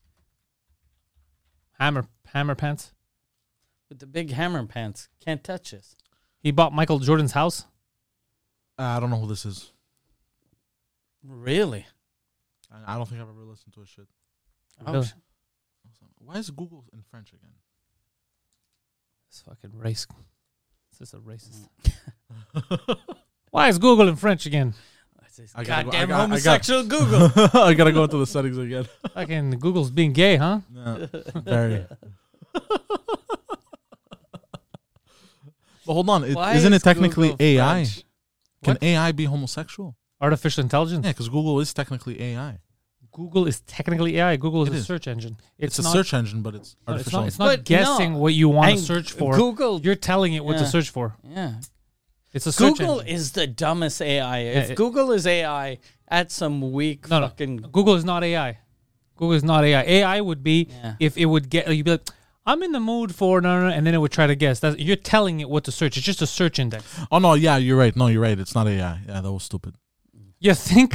Hammer pants. with the big hammer pants. Can't touch this. He bought Michael Jordan's house. I don't know who this is. Really? I don't think I've ever listened to his shit. Really? Why is Google in French again? This fucking race. This is a racist. Why is Google in French again? Goddamn homosexual Google. I gotta go into the settings again. Fucking Google's being gay, huh? Yeah, very. But hold on, isn't it technically Google AI? French? Can What? AI be homosexual? Artificial intelligence. Yeah, because Google is technically AI. Google is technically AI. Google is It a is. search engine. It's a not- search engine, but it's no, artificial. It's not But guessing no. what you want to And search for. Google- You're telling it what to Yeah. search for. Yeah. It's a search Google engine. is the dumbest AI. If it- Google is AI, that's some weak No. fucking. Google is not AI. Google is not AI. AI would be Yeah. if it would get, you'd be like, I'm in the mood for, no, and then it would try to guess. You're telling it what to search. It's just a search index. Oh no, yeah, you're right. No, you're right. It's not AI. Yeah, that was stupid. You think?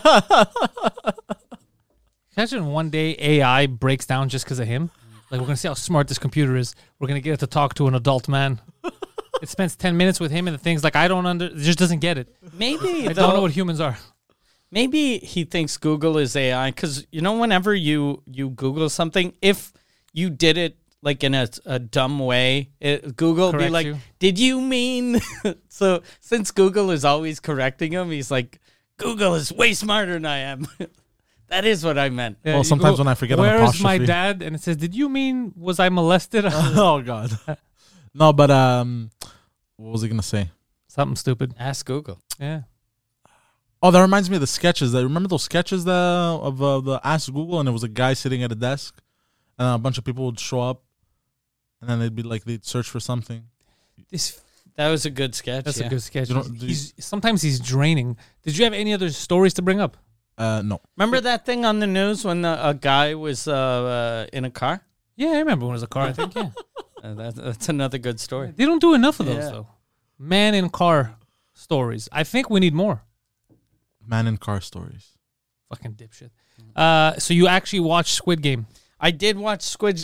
Imagine one day AI breaks down just because of him. Like, we're going to see how smart this computer is. We're going to get it to talk to an adult man. It spends 10 minutes with him and the things like, it just doesn't get it. Maybe I don't know what humans are. Maybe he thinks Google is AI because whenever you Google something, if you did it like in a dumb way, Google will be Correct like, you. "Did you mean?" So since Google is always correcting him, he's like, "Google is way smarter than I am." That is what I meant. Well, you sometimes go, when I forget an where's my apostrophe. dad? And it says, did you mean, was I molested? Oh god. No, but what was I gonna say? Something stupid. Ask Google. Yeah. Oh, that reminds me of the sketches. Remember those sketches of the Ask Google, and it was a guy sitting at a desk, and a bunch of people would show up, and then they'd search for something. That was a good sketch. That's a good sketch. You know, Sometimes he's draining. Did you have any other stories to bring up? No. Remember that thing on the news when a guy was in a car? Yeah, I remember when it was a car, I think, yeah. That's another good story. They don't do enough of those, Yeah. though. Man in car stories. I think we need more. Man in car stories. Fucking dipshit. So you actually watched Squid Game. I did watch Squid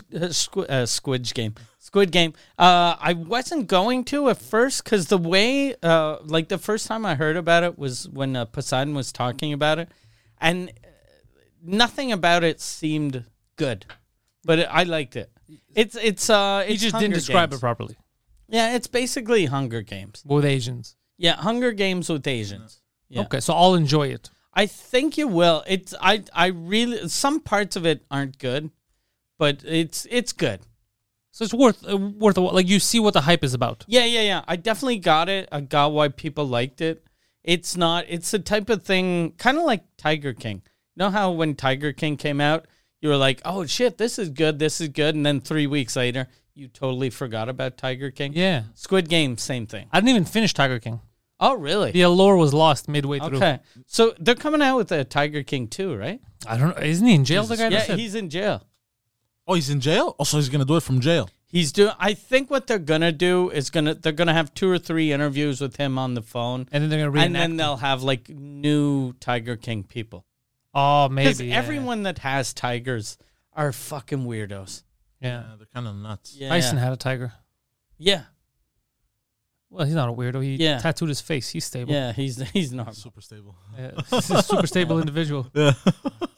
Game. I wasn't going to at first because the way, the first time I heard about it was when Poseidon was talking about it, and nothing about it seemed good, but I liked it. It's He just Hunger didn't describe Games. it properly. Yeah, it's basically Hunger Games. With Asians. Yeah, Hunger Games with Asians. Yeah. Okay, so I'll enjoy it. I think you will. I really, some parts of it aren't good, but it's good. So it's worth like you see what the hype is about. Yeah. I definitely got it. I got why people liked it. It's the type of thing, kind of like Tiger King. You know how when Tiger King came out, you were like, oh shit, this is good. And then 3 weeks later, you totally forgot about Tiger King. Yeah. Squid Game, same thing. I didn't even finish Tiger King. Oh, really? The allure was lost midway through. Okay. So they're coming out with a Tiger King 2, right? I don't know. Isn't he in jail, the guy? Yeah, that said? he's in jail. Oh, he's in jail? Oh, so he's going to do it from jail. I think what they're going to do is they're going to have 2 or 3 interviews with him on the phone. And then they're going to reenact And then it. they'll have like new Tiger King people. Oh, Because maybe. everyone that has tigers are fucking weirdos. Yeah. They're kind of nuts. Yeah. Tyson had a tiger. Yeah. Well, he's not a weirdo. He Yeah. tattooed his face. He's stable. Yeah, he's not. Super stable. Yeah. He's a super stable individual. Yeah.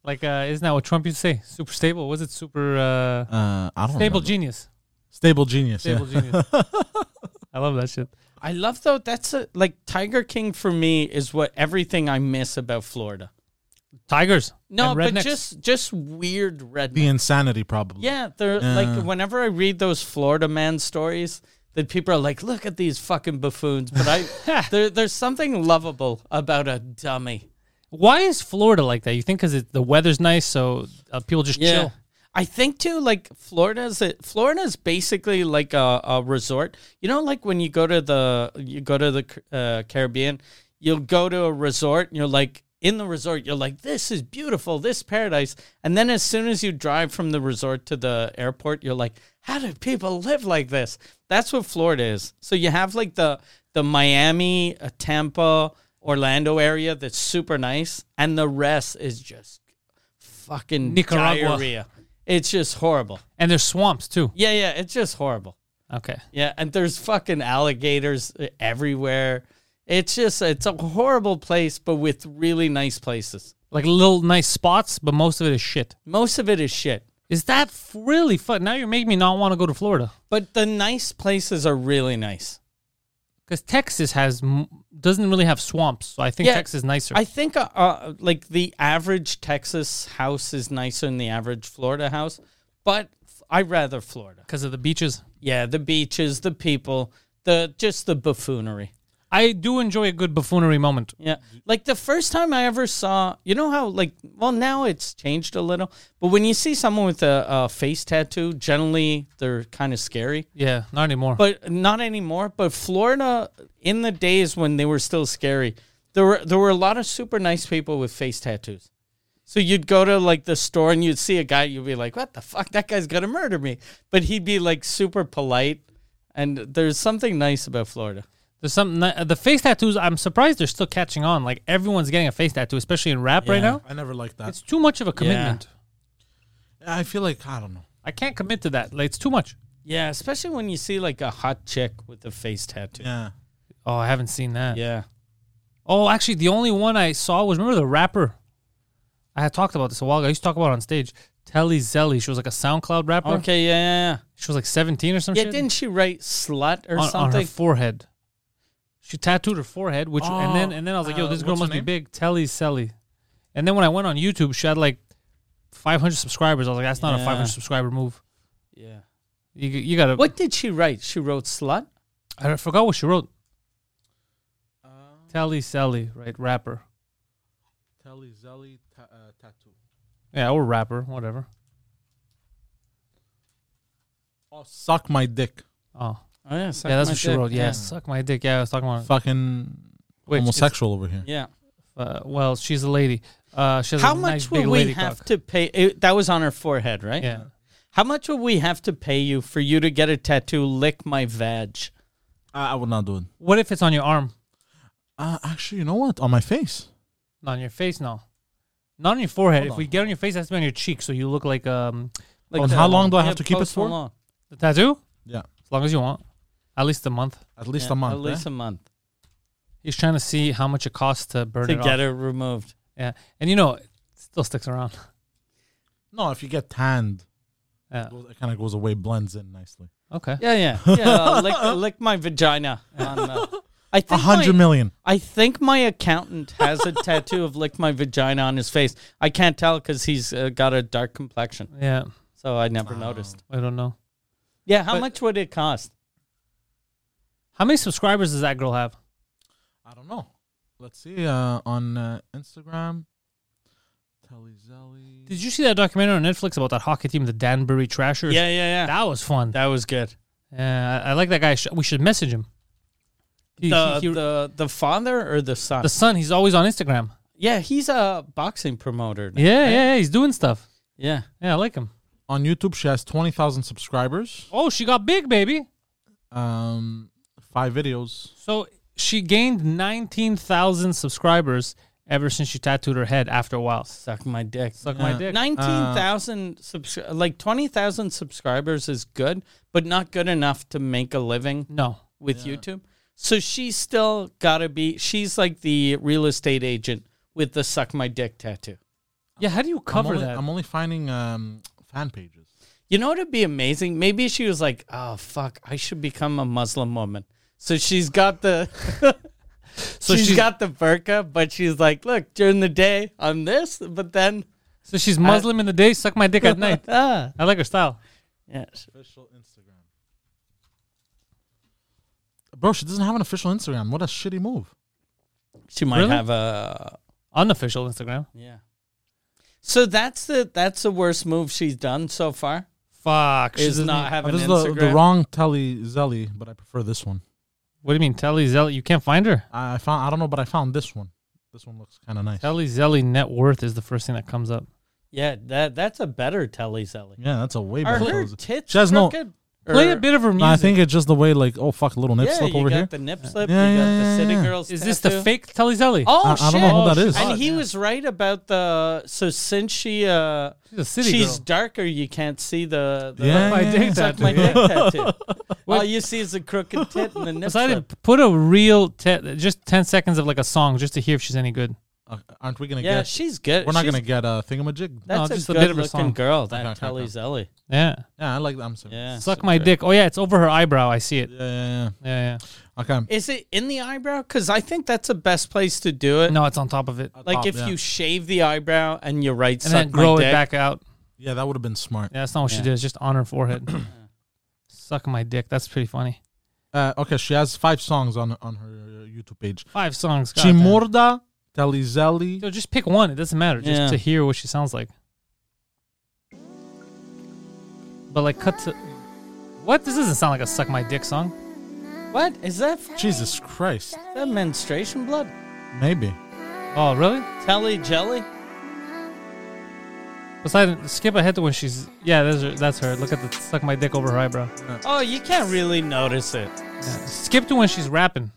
Like, isn't that what Trump used to say? Super stable? Was it super I don't stable remember. genius? Stable genius. Stable Yeah. genius. I love that shit. I love though. That's like Tiger King for me is what everything I miss about Florida. Tigers. No, and but rednecks. just weird rednecks. The insanity, probably. Yeah, they're like whenever I read those Florida man stories, that people are like, "Look at these fucking buffoons." But there's something lovable about a dummy. Why is Florida like that? You think because the weather's nice, so people just chill? I think too, like Florida's basically like a resort. You know, like when you go to the Caribbean, you'll go to a resort and you're like, in the resort, you're like, this is beautiful, this paradise. And then as soon as you drive from the resort to the airport, you're like, how do people live like this? That's what Florida is. So you have like the Miami, Tampa, Orlando area that's super nice, and the rest is just fucking Nicaragua. diarrhea. It's just horrible. And there's swamps too. Yeah, it's just horrible. Okay. Yeah, and there's fucking alligators everywhere. It's a horrible place, but with really nice places. Like little nice spots, but most of it is shit. Most of it is shit. Is that really fun? Now you're making me not want to go to Florida. But the nice places are really nice. Because Texas doesn't really have swamps, so I think Texas is nicer. I think like the average Texas house is nicer than the average Florida house, but I'd rather Florida. Because of the beaches? Yeah, the beaches, the people, just the buffoonery. I do enjoy a good buffoonery moment. Yeah. Like the first time I ever saw, you know how now it's changed a little, but when you see someone with a face tattoo, generally they're kind of scary. Yeah, not anymore. But not anymore. But Florida, in the days when they were still scary, there were a lot of super nice people with face tattoos. So you'd go to like the store and you'd see a guy, you'd be like, what the fuck? That guy's gonna murder me. But he'd be like super polite. And there's something nice about Florida. There's some the face tattoos. I'm surprised they're still catching on. Like everyone's getting a face tattoo, especially in rap right now. I never liked that. It's too much of a commitment. I feel like, I don't know. I can't commit to that. Like it's too much. Yeah, especially when you see like a hot chick with a face tattoo. Yeah. Oh, I haven't seen that. Yeah. Oh, actually, the only one I saw was, remember the rapper? I had talked about this a while ago. I used to talk about it on stage. Telly Zelly. She was like a SoundCloud rapper. Okay, yeah. She was like 17 or some Yeah, shit. didn't she write slut or on something? her forehead. She tattooed her forehead, and then I was like, yo, this girl what's her must be name? big. Telly Zelly. And then when I went on YouTube, she had like 500 subscribers. I was like, that's not a 500 subscriber move. Yeah. You gotta. What did she write? She wrote slut? I forgot what she wrote. Telly Zelly, right? Rapper. Telly Zelly tattoo. Yeah, or rapper, whatever. Oh, suck my dick. Oh. Oh, yeah. Yeah, that's what she wrote. Yeah, suck my dick. Yeah, I was talking about Fucking Wait, homosexual over here. Yeah. well, she's a lady. She has How a nice much big would we lady have cock. to pay? That was on her forehead, right? Yeah. How much would we have to pay you for you to get a tattoo, lick my vag? I would not do it. What if it's on your arm? Actually, you know what? On my face. Not on your face, no. Not on your forehead. Hold If on. we get on your face, it has to be on your cheek, so you look like And how long do I have to keep it Post for? Malone. the tattoo. Yeah. As long as you want. At least a month. At least Yeah, a month. At least a month He's trying to see how much it costs to burn to it get off. it removed. Yeah, and you know, it still sticks around. No, if you get tanned, Yeah. it kind of goes away, blends in nicely. Okay. Yeah. Lick my vagina. I think 100 million. I think my accountant has a tattoo of lick my vagina on his face. I can't tell because he's got a dark complexion, Yeah. so I never noticed. I don't know. Yeah, how much would it cost? How many subscribers does that girl have? I don't know. Let's see. On Instagram, Telly Zelly. Did you see that documentary on Netflix about that hockey team, the Danbury Trashers? Yeah. That was fun. That was good. Yeah, I like that guy. We should message him. The father or the son? The son, he's always on Instagram. Yeah, he's a boxing promoter. now, Yeah, right? yeah, he's doing stuff. Yeah. Yeah, I like him. On YouTube, she has 20,000 subscribers. Oh, she got big, baby. 5 videos. So she gained 19,000 subscribers ever since she tattooed her head after a while. Suck my dick. Suck my dick. 19,000 like 20,000 subscribers is good, but not good enough to make a living No. with YouTube. So she's still got to be, she's like the real estate agent with the suck my dick tattoo. Yeah, how do you cover that? I'm only finding fan pages. You know what would be amazing? Maybe she was like, "Oh fuck, I should become a Muslim woman." So she's got the, she's got the burqa, but she's like, "Look, during the day I'm this, but then." So she's Muslim in the day, suck my dick at night. I like her style. Yes. Official Instagram. Bro, she doesn't have an official Instagram. What a shitty move. She might have a unofficial Instagram. Yeah. So that's the worst move she's done so far. Fuck. Is not having This is Instagram. the wrong Telly Zelly, but I prefer this one. What do you mean, Telly Zelly? You can't find her? I don't know, but I found this one. This one looks kind of nice. Telly Zelly net worth is the first thing that comes up. Yeah, that's a better Telly Zelly. Yeah, that's a way Are better. her tits She has no- crooked? Play a bit of her music. No, I think it's just the way, like, oh fuck, a little nip slip you over got here. the nip slip. Yeah, you got yeah, the yeah, City yeah. Girls. Is this the tattoo. fake Telly Zelly? Oh, I don't know who that is. And he was right about the. So since She's a city she's girl. darker, you can't see the Yeah, my dick suck tattoo. my dick tattoo. All you see is a crooked tit and the nip Poseidon, slip. put a real just 10 seconds of like a song just to hear if she's any good. Aren't we gonna Yeah, get? she's good. We're not She's- gonna get a thingamajig. That's just a a bit good of her looking song. girl. That Okay, okay, Telly okay. Zelly. Yeah. Yeah, I like that. I'm sorry. Yeah. Suck so my good. dick. Oh, yeah, it's over her eyebrow. I see it. Yeah. Yeah, Okay. Is it in the eyebrow? Because I think that's the best place to do it. No, it's on top of it. Like Top, if yeah. you shave the eyebrow and you write And "suck then grow my it dick." back out. Yeah, that would have been smart. Yeah, that's not what she Yeah. did. It's just on her forehead. Suck my dick. That's pretty funny. Okay, she has 5 songs on her YouTube page. 5 songs. goddamn. Chimurda, Telly Zelly. So just pick one. It doesn't matter. Just Yeah. to hear what she sounds like. But like, cut to. What? This doesn't sound like a suck my dick song. What is that? Jesus Christ. Is that menstruation blood? Maybe. Oh, really? Telly jelly? Poseidon, skip ahead to when she's. Yeah, that's her. Look at the suck my dick over her eyebrow. Oh, you can't really notice it. Yeah. Skip to when she's rapping.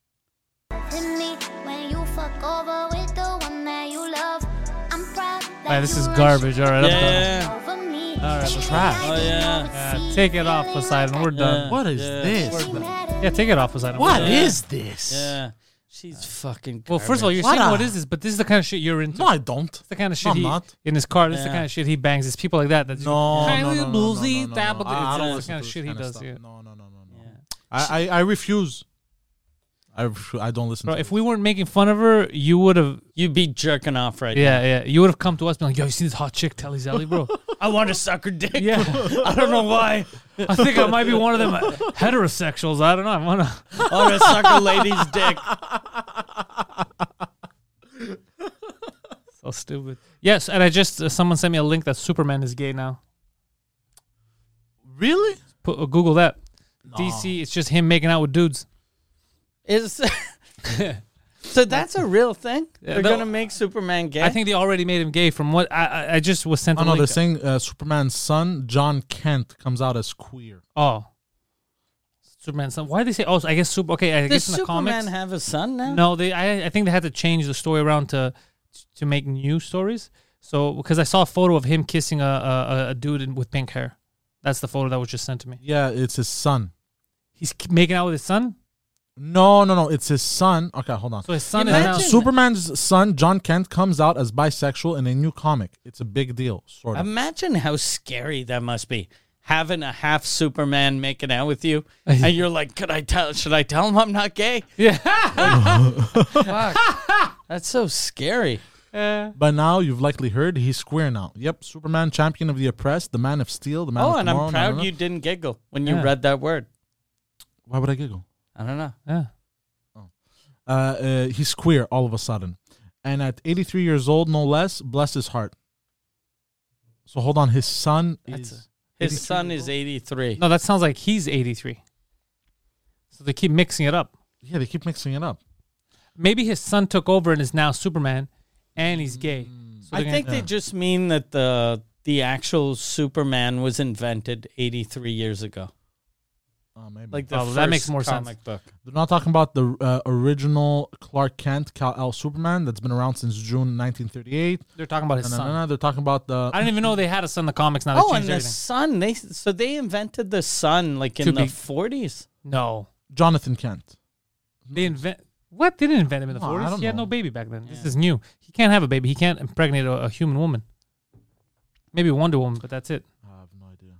Alright, this is garbage. All right, I'm done. Yeah. All right, let's Trash. Oh yeah. Yeah, take it off, Poseidon. We're done. Yeah. What is Yeah. this? Yeah, take it off, Poseidon. What We're done. is this? Yeah. She's fucking. Well, first of all, you're What saying a- what is this, but this is the kind of shit you're into. No, I don't. It's the kind of No, shit I'm he not. in his car. This is the Yeah. kind of shit he bangs. It's people like that. That's No, Kylie no, no, no, Bluesy, no, no, Dabble- no. I It's don't the listen kind to of shit he this kind of does. stuff. Yeah. No. I refuse. I don't listen Bro, to if this. we weren't making fun of her, you would have. You'd be jerking off right now. Yeah. You would have come to us, and been like, "Yo, you see this hot chick, Telly Zelly, bro? I want to suck her dick. Yeah. I don't know why. I think I might be one of them heterosexuals. I don't know. I wanna." I want to suck a lady's dick. So stupid. Yes, and I just someone sent me a link that Superman is gay now. Really? Google that. DC, it's just him making out with dudes. Is so that's a real thing? Yeah, They're no. gonna make Superman gay? I think they already made him gay. From what I just was sent. Oh a no, link. they're saying Superman's son, John Kent, comes out as queer. Oh, Superman's son. Why did they say? Oh, so I guess super. Okay, I Does guess in the Superman comics. have a son now? No, they. I think they had to change the story around to make new stories. So because I saw a photo of him kissing a dude with pink hair. That's the photo that was just sent to me. Yeah, it's his son. He's making out with his son. No, it's his son. Okay, hold on. So his son Imagine- is now. Superman's son, John Kent, comes out as bisexual in a new comic. It's a big deal, sort of. Imagine how scary that must be. Having a half Superman making out with you, and you're like, should I tell him I'm not gay? Yeah. Fuck. That's so scary. By now, you've likely heard he's queer now. Yep, Superman, champion of the oppressed, the Man of Steel, the Man of Oh, and Tomorrow. I'm proud you didn't giggle when you Yeah. read that word. Why would I giggle? I don't know. Yeah. He's queer all of a sudden. And at 83 years old, no less, bless his heart. So hold on, his son is... His 83 son years is old? 83. No, that sounds like he's 83. So they keep mixing it up. Yeah, they keep mixing it up. Maybe his son took over and is now Superman, and he's gay. So I they're think gonna- they just mean that the actual Superman was invented 83 years ago. Maybe. Like the Oh, first that makes more sense. comic book. They're not talking about the original Clark Kent, Kal-El Superman that's been around since June 1938. they're talking about his son. They're talking about the... I didn't even know they had a son in the comics. Now they Oh, and changed the everything. sun. They invented the sun like To in the be- 40s. No, Jonathan Kent. they invent. What? They didn't invent him in the Oh, I 40s. don't He had know. no baby back then. This is new. He can't have a baby. He can't impregnate a human woman. Maybe Wonder Woman, but that's it. I have no idea.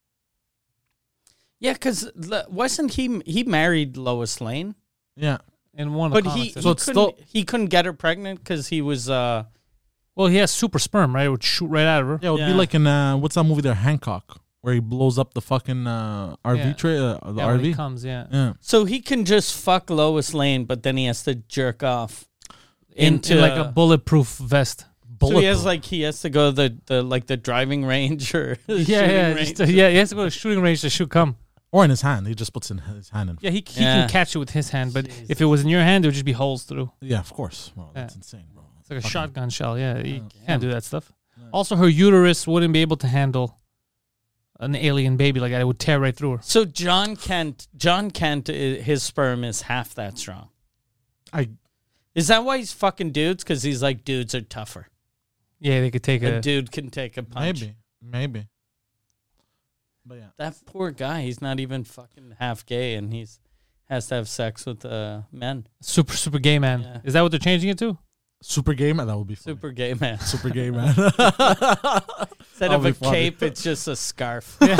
Yeah, because wasn't he married Lois Lane? Yeah. In one of the But comics. he couldn't get her pregnant because he was Well, he has super sperm, right? It would shoot right out of her. Yeah, it would be like in what's that movie there, Hancock, where he blows up the fucking RV tray, the Yeah, when he RV. comes, yeah. Yeah. so he can just fuck Lois Lane, but then he has to jerk off In like a bulletproof vest. So he has to go to the driving range or the Yeah, shooting range. he has to go to shooting range to shoot cum. Or in his hand. He just puts in his hand in. Yeah, he can catch it with his hand, but if it was in your hand, it would just be holes through. Yeah, of course. Well, that's insane, bro. It's like a shotgun shell. Yeah, you can't do that stuff. Also, her uterus wouldn't be able to handle an alien baby like that. It would tear right through her. So John Kent, his sperm is half that strong. Is that why he's fucking dudes? Because he's like, dudes are tougher. Yeah, they could take A dude can take a punch. Maybe. But yeah. That poor guy, he's not even fucking half gay, and has to have sex with men. Super gay man. Yeah. Is that what they're changing it to? Super gay man, that would be funny. Super gay man. Super gay man. Instead of be a funny. cape, it's just a scarf. And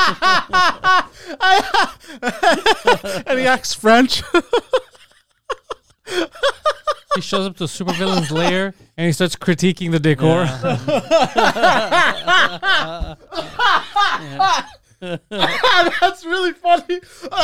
he acts French. He shows up to a supervillain's lair and he starts critiquing the decor. That's really funny.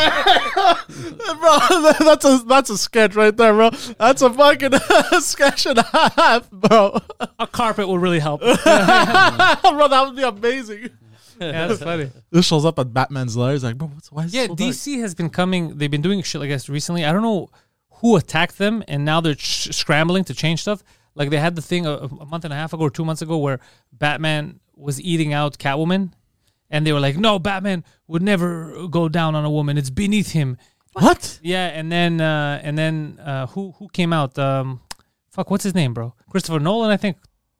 Bro, that's a sketch right there, bro. That's a fucking sketch and a half, bro. A carpet will really help. Bro, that would be amazing. Yeah, that's funny. This shows up at Batman's lair. He's like, bro, why is it so dark? DC has been coming. They've been doing shit like this recently. I don't know who attacked them, and now they're scrambling to change stuff. Like they had the thing a month and a half ago or 2 months ago where Batman was eating out Catwoman, and they were like, "No, Batman would never go down on a woman. It's beneath him." What? Yeah, and then who came out? What's his name, bro? Christopher Nolan, I think.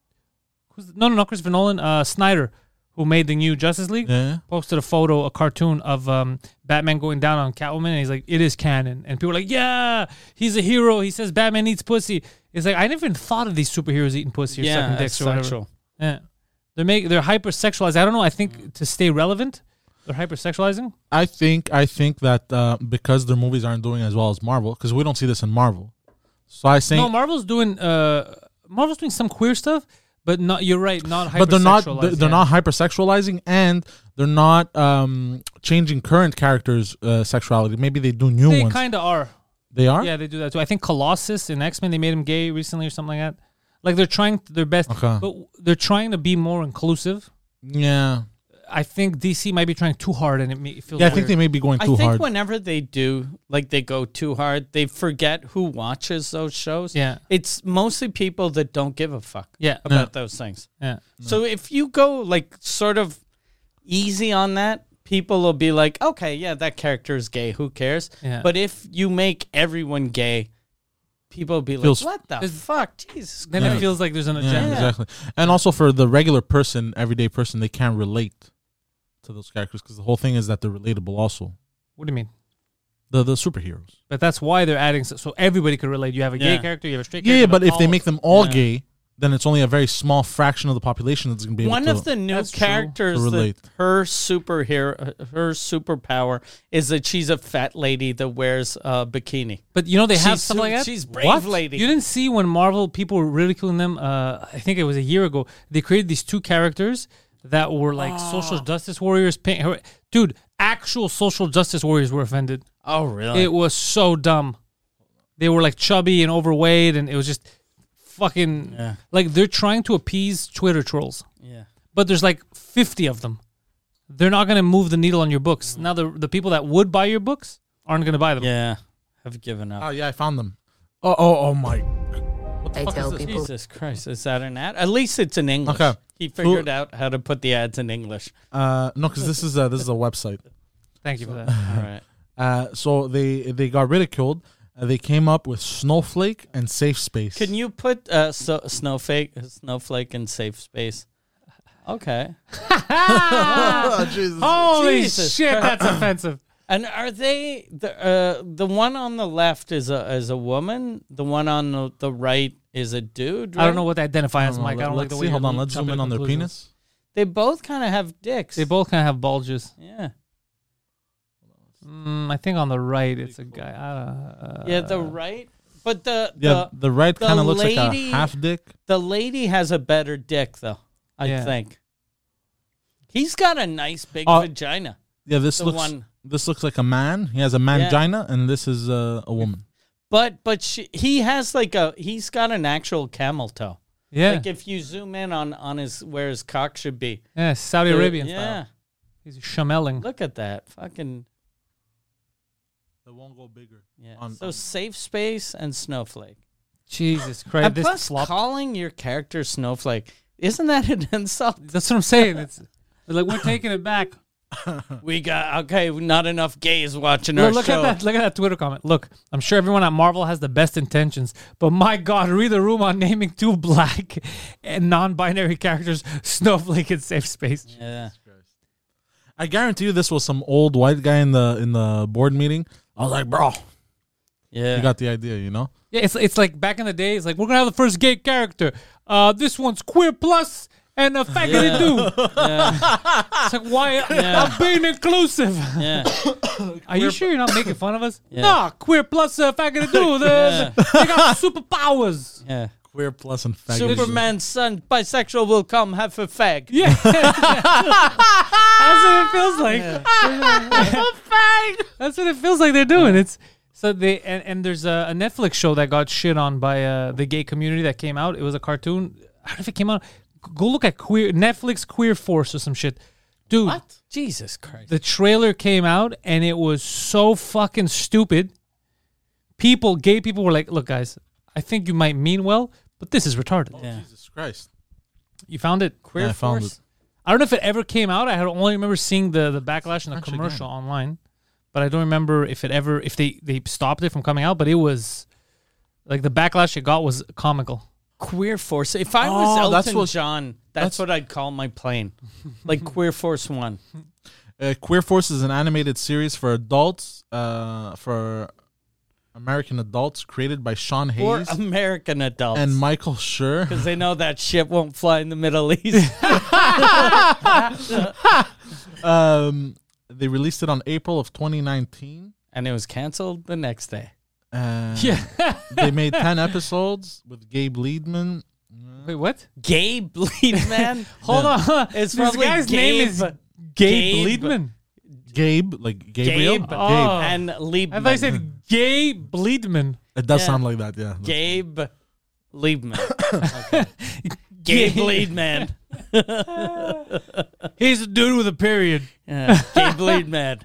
Not Christopher Nolan. Snyder, who made the new Justice League, posted a cartoon of Batman going down on Catwoman, and he's like, "It is canon." And people are like, "Yeah, he's a hero. He says Batman eats pussy." It's like I never even thought of these superheroes eating pussy or sucking dicks or whatever. Sexual. Yeah, they're hypersexualized. I don't know. I think to stay relevant, they're hypersexualizing. I think that because their movies aren't doing as well as Marvel, because we don't see this in Marvel. So I think Marvel's doing some queer stuff. But not, you're right. Not hypersexualized. but they're not hypersexualizing, and they're not changing current characters' sexuality. Maybe they do new ones. They kind of are. They are. Yeah, they do that too. I think Colossus in X-Men, they made him gay recently or something like that. Like they're trying their best, but they're trying to be more inclusive. Yeah. I think DC might be trying too hard, and it feels. Yeah, weird. I think they may be going too hard. I think whenever they do, like they go too hard, they forget who watches those shows. Yeah. It's mostly people that don't give a fuck about those things. Yeah. So if you go like sort of easy on that, people will be like, okay, yeah, that character is gay. Who cares? Yeah. But if you make everyone gay, people will be like, what the fuck? Jesus Then Christ. it feels like there's an agenda. Yeah, exactly. And also for the regular person, everyday person, they can't relate to those characters because the whole thing is that they're relatable also. What do you mean? The superheroes. But that's why they're adding so everybody could relate. You have a gay character, you have a straight character. Yeah, but if they make them all gay, then it's only a very small fraction of the population that's going to be able to One of the new characters that her superpower is that she's a fat lady that wears a bikini. But you know they have stuff like that. She's brave lady. You didn't see when Marvel people were ridiculing them. I think it was a year ago. They created these two characters that were like social justice warriors. Dude, actual social justice warriors were offended. Oh, really? It was so dumb. They were like chubby and overweight, and it was just fucking like they're trying to appease Twitter trolls. Yeah. But there's like 50 of them. They're not going to move the needle on your books. Now the people that would buy your books aren't going to buy them. Yeah. Have given up. Oh, yeah, I found them. Oh my. What the I fuck tell is this? people. Jesus Christ. Is that an ad? At least it's in English. Okay. He figured out how to put the ads in English. No, because this is a website. Thank you for that. All right. So they got ridiculed. They came up with Snowflake and Safe Space. Can you put snowflake in safe space? Okay. Oh, Jesus. Holy Jesus shit, Christ. that's offensive. And are they the one on the left is a woman? The one on the right is a dude? Right? I don't know what they identify as, Mike. I don't like the way. Hold on, let's zoom in on their penis. They both kind of have dicks. They both kind of have bulges. Yeah. I think on the right it's a guy. Yeah, the right. But the right kind of looks like a half dick. The lady has a better dick, though. I think. He's got a nice big vagina. Yeah, this looks like a man. He has a mangina, and this is a woman. But he has he's got an actual camel toe. Yeah. Like if you zoom in on where his cock should be. Yeah, Saudi Arabian style. Yeah. He's shamelling. Look at that. Fucking. It won't go bigger. Yeah. So Safe Space and Snowflake. Jesus Christ. And plus, calling your character Snowflake, isn't that an insult? That's what I'm saying. It's like, we're taking it back. We got, not enough gays watching our show. Look at that Twitter comment. Look, I'm sure everyone at Marvel has the best intentions, but my God, read the room on naming 2 black and non-binary characters, Snowflake and Safe Space. Yeah. I guarantee you this was some old white guy in the board meeting. I was like, bro. Yeah. You got the idea, you know? Yeah, it's like back in the day, it's like, we're going to have the first gay character. This one's queer plus and a faggot dude. Yeah. It's like, why? I'm being inclusive. Yeah. Are you sure you're not making fun of us? Yeah. Nah, queer plus faggot dude. They got superpowers. Yeah. Queer plus and faggot. Superman's son, bisexual, will come have a fag. Yeah. That's what it feels like. That's what it feels like they're doing. It's so they and there's a Netflix show that got shit on by the gay community that came out. It was a cartoon. I don't know if it came out. Go look at Netflix Queer Force or some shit. Dude. What? Jesus Christ. The trailer came out and it was so fucking stupid. Gay people were like, look guys, I think you might mean well, but this is retarded. Yeah. Jesus Christ. You found it? Queer Force? I found it. I don't know if it ever came out. I only remember seeing the backlash and the commercial online, but I don't remember if they stopped it from coming out. But it was like the backlash it got was comical. Queer Force. If I was Elton John, that's what I'd call my plane. Like Queer Force 1. Queer Force is an animated series for adults, for American adults, created by Sean Hayes. For American adults. And Michael Schur. Because they know that shit won't fly in the Middle East. They released it on April of 2019. And it was canceled the next day. They made 10 episodes with Gabe Liedman. Wait, what? Gabe Liedman? Hold on. It's this guy's name is Gabe Liedman. Gabe, like Gabriel? Gabe. And Liebman. I thought you said Gabe Liedman. It does sound like that, yeah. Gabe Liebman. Okay. Gabe Liedman. He's a dude with a period. Yeah. Gabe Liedman.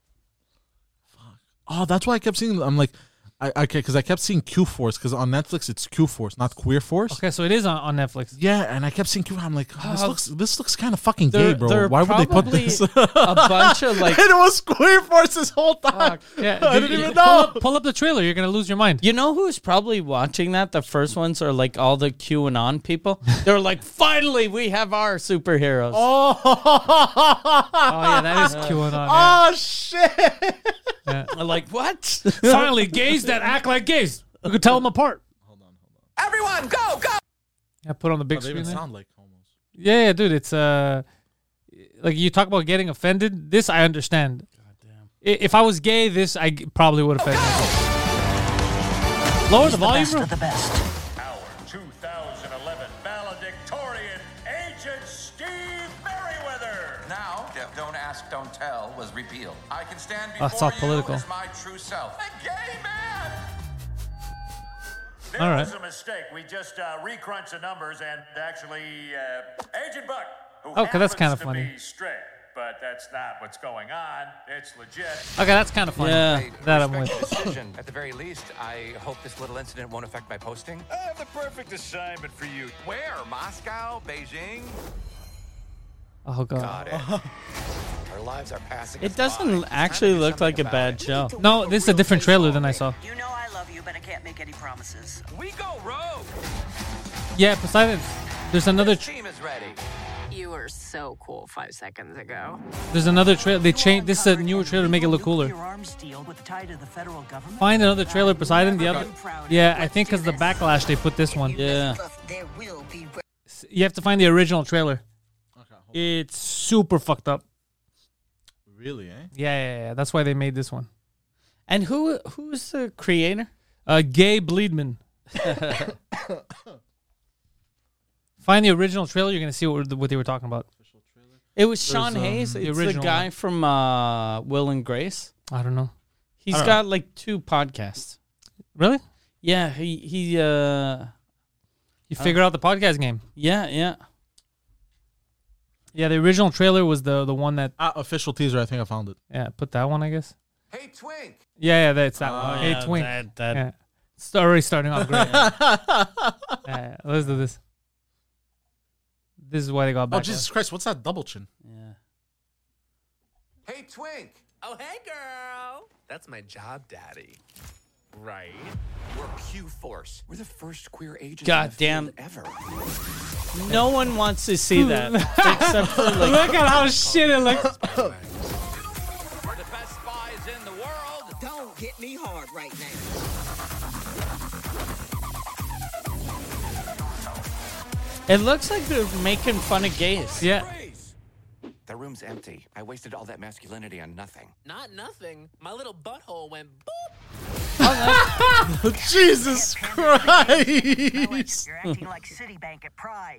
Oh, that's why I kept seeing. I'm like, because I kept seeing Q Force, because on Netflix it's Q Force, not Queer Force. Okay, so it is on Netflix. Yeah, and I kept seeing Q. I'm like, this looks kind of fucking gay, bro. Why would they put this? A bunch of like. And it was Queer Force this whole time. Yeah, I didn't even know. Pull up the trailer. You're gonna lose your mind. You know who's probably watching that? The first ones are like all the QAnon people. They're like, finally, we have our superheroes. Oh yeah, that is QAnon. Oh shit! I'm like, what? Finally, gays that act like gays. We could tell them apart. Hold on. Everyone, go! Yeah, put on the big They screen. even There. sound like homos. Yeah, dude. It's like you talk about getting offended. This I understand. Goddamn. If I was gay, this I probably would offend myself. Lower the volume, bro. The best. Our 2011 valedictorian, Agent Steve Merriweather. Now, Don't Ask, Don't Tell was repealed. I can stand Oh, it's before all you political. as my true self. A gay man! There All right. was a mistake. We just recrunched the numbers, and actually, Agent Buck, who Okay, that's kinda happens to funny. be straight, but that's not what's going on. It's legit. Okay, that's kind of funny. Yeah. That I'm with. Decision. At the very least, I hope this little incident won't affect my posting. I have the perfect assignment for you. Where? Moscow? Beijing? Oh god. Got it. Our lives are passing. It us doesn't by. actually Time to do look like a something bad about show. No, this is a different trailer than I saw. You know I love you, but I can't make any promises. it. We go rogue. Yeah, Poseidon. There's another. This team is ready. You were so cool 5 seconds ago. There's another trailer. They changed. This is a newer trailer to make it look cooler. Find another trailer, Poseidon. The other. Yeah, I think because the backlash, they put this one. Yeah. You have to find the original trailer. It's super fucked up. Really, eh? Yeah. That's why they made this one. And who's the creator? Gabe Bleedman. Find the original trailer. You're gonna see what they were talking about. It was Sean Hayes. It's the guy one. from Will and Grace. I don't know. He's got like 2 podcasts. Really? Yeah. He You figured out the podcast game. Yeah. Yeah, the original trailer was the one that... official teaser, I think I found it. Yeah, put that one, I guess. Hey, Twink. Yeah, that's that one. Hey, Twink. Yeah. It's already starting off great. Yeah, let's do this. This is why they got back. Oh, Jesus Christ, what's that double chin? Yeah. Hey, Twink. Oh, hey, girl. That's my job, daddy. Right? We're Q-Force. We're the first queer agents God in the damn. field ever. No one wants to see that. Except for like... Look at how shit it looks. We're the best spies in the world. Don't hit me hard right now. It looks like they're making fun of gays. Yeah. The room's empty. I wasted all that masculinity on nothing. Not nothing. My little butthole went boop. Jesus Christ! You're acting like Citibank at Pride.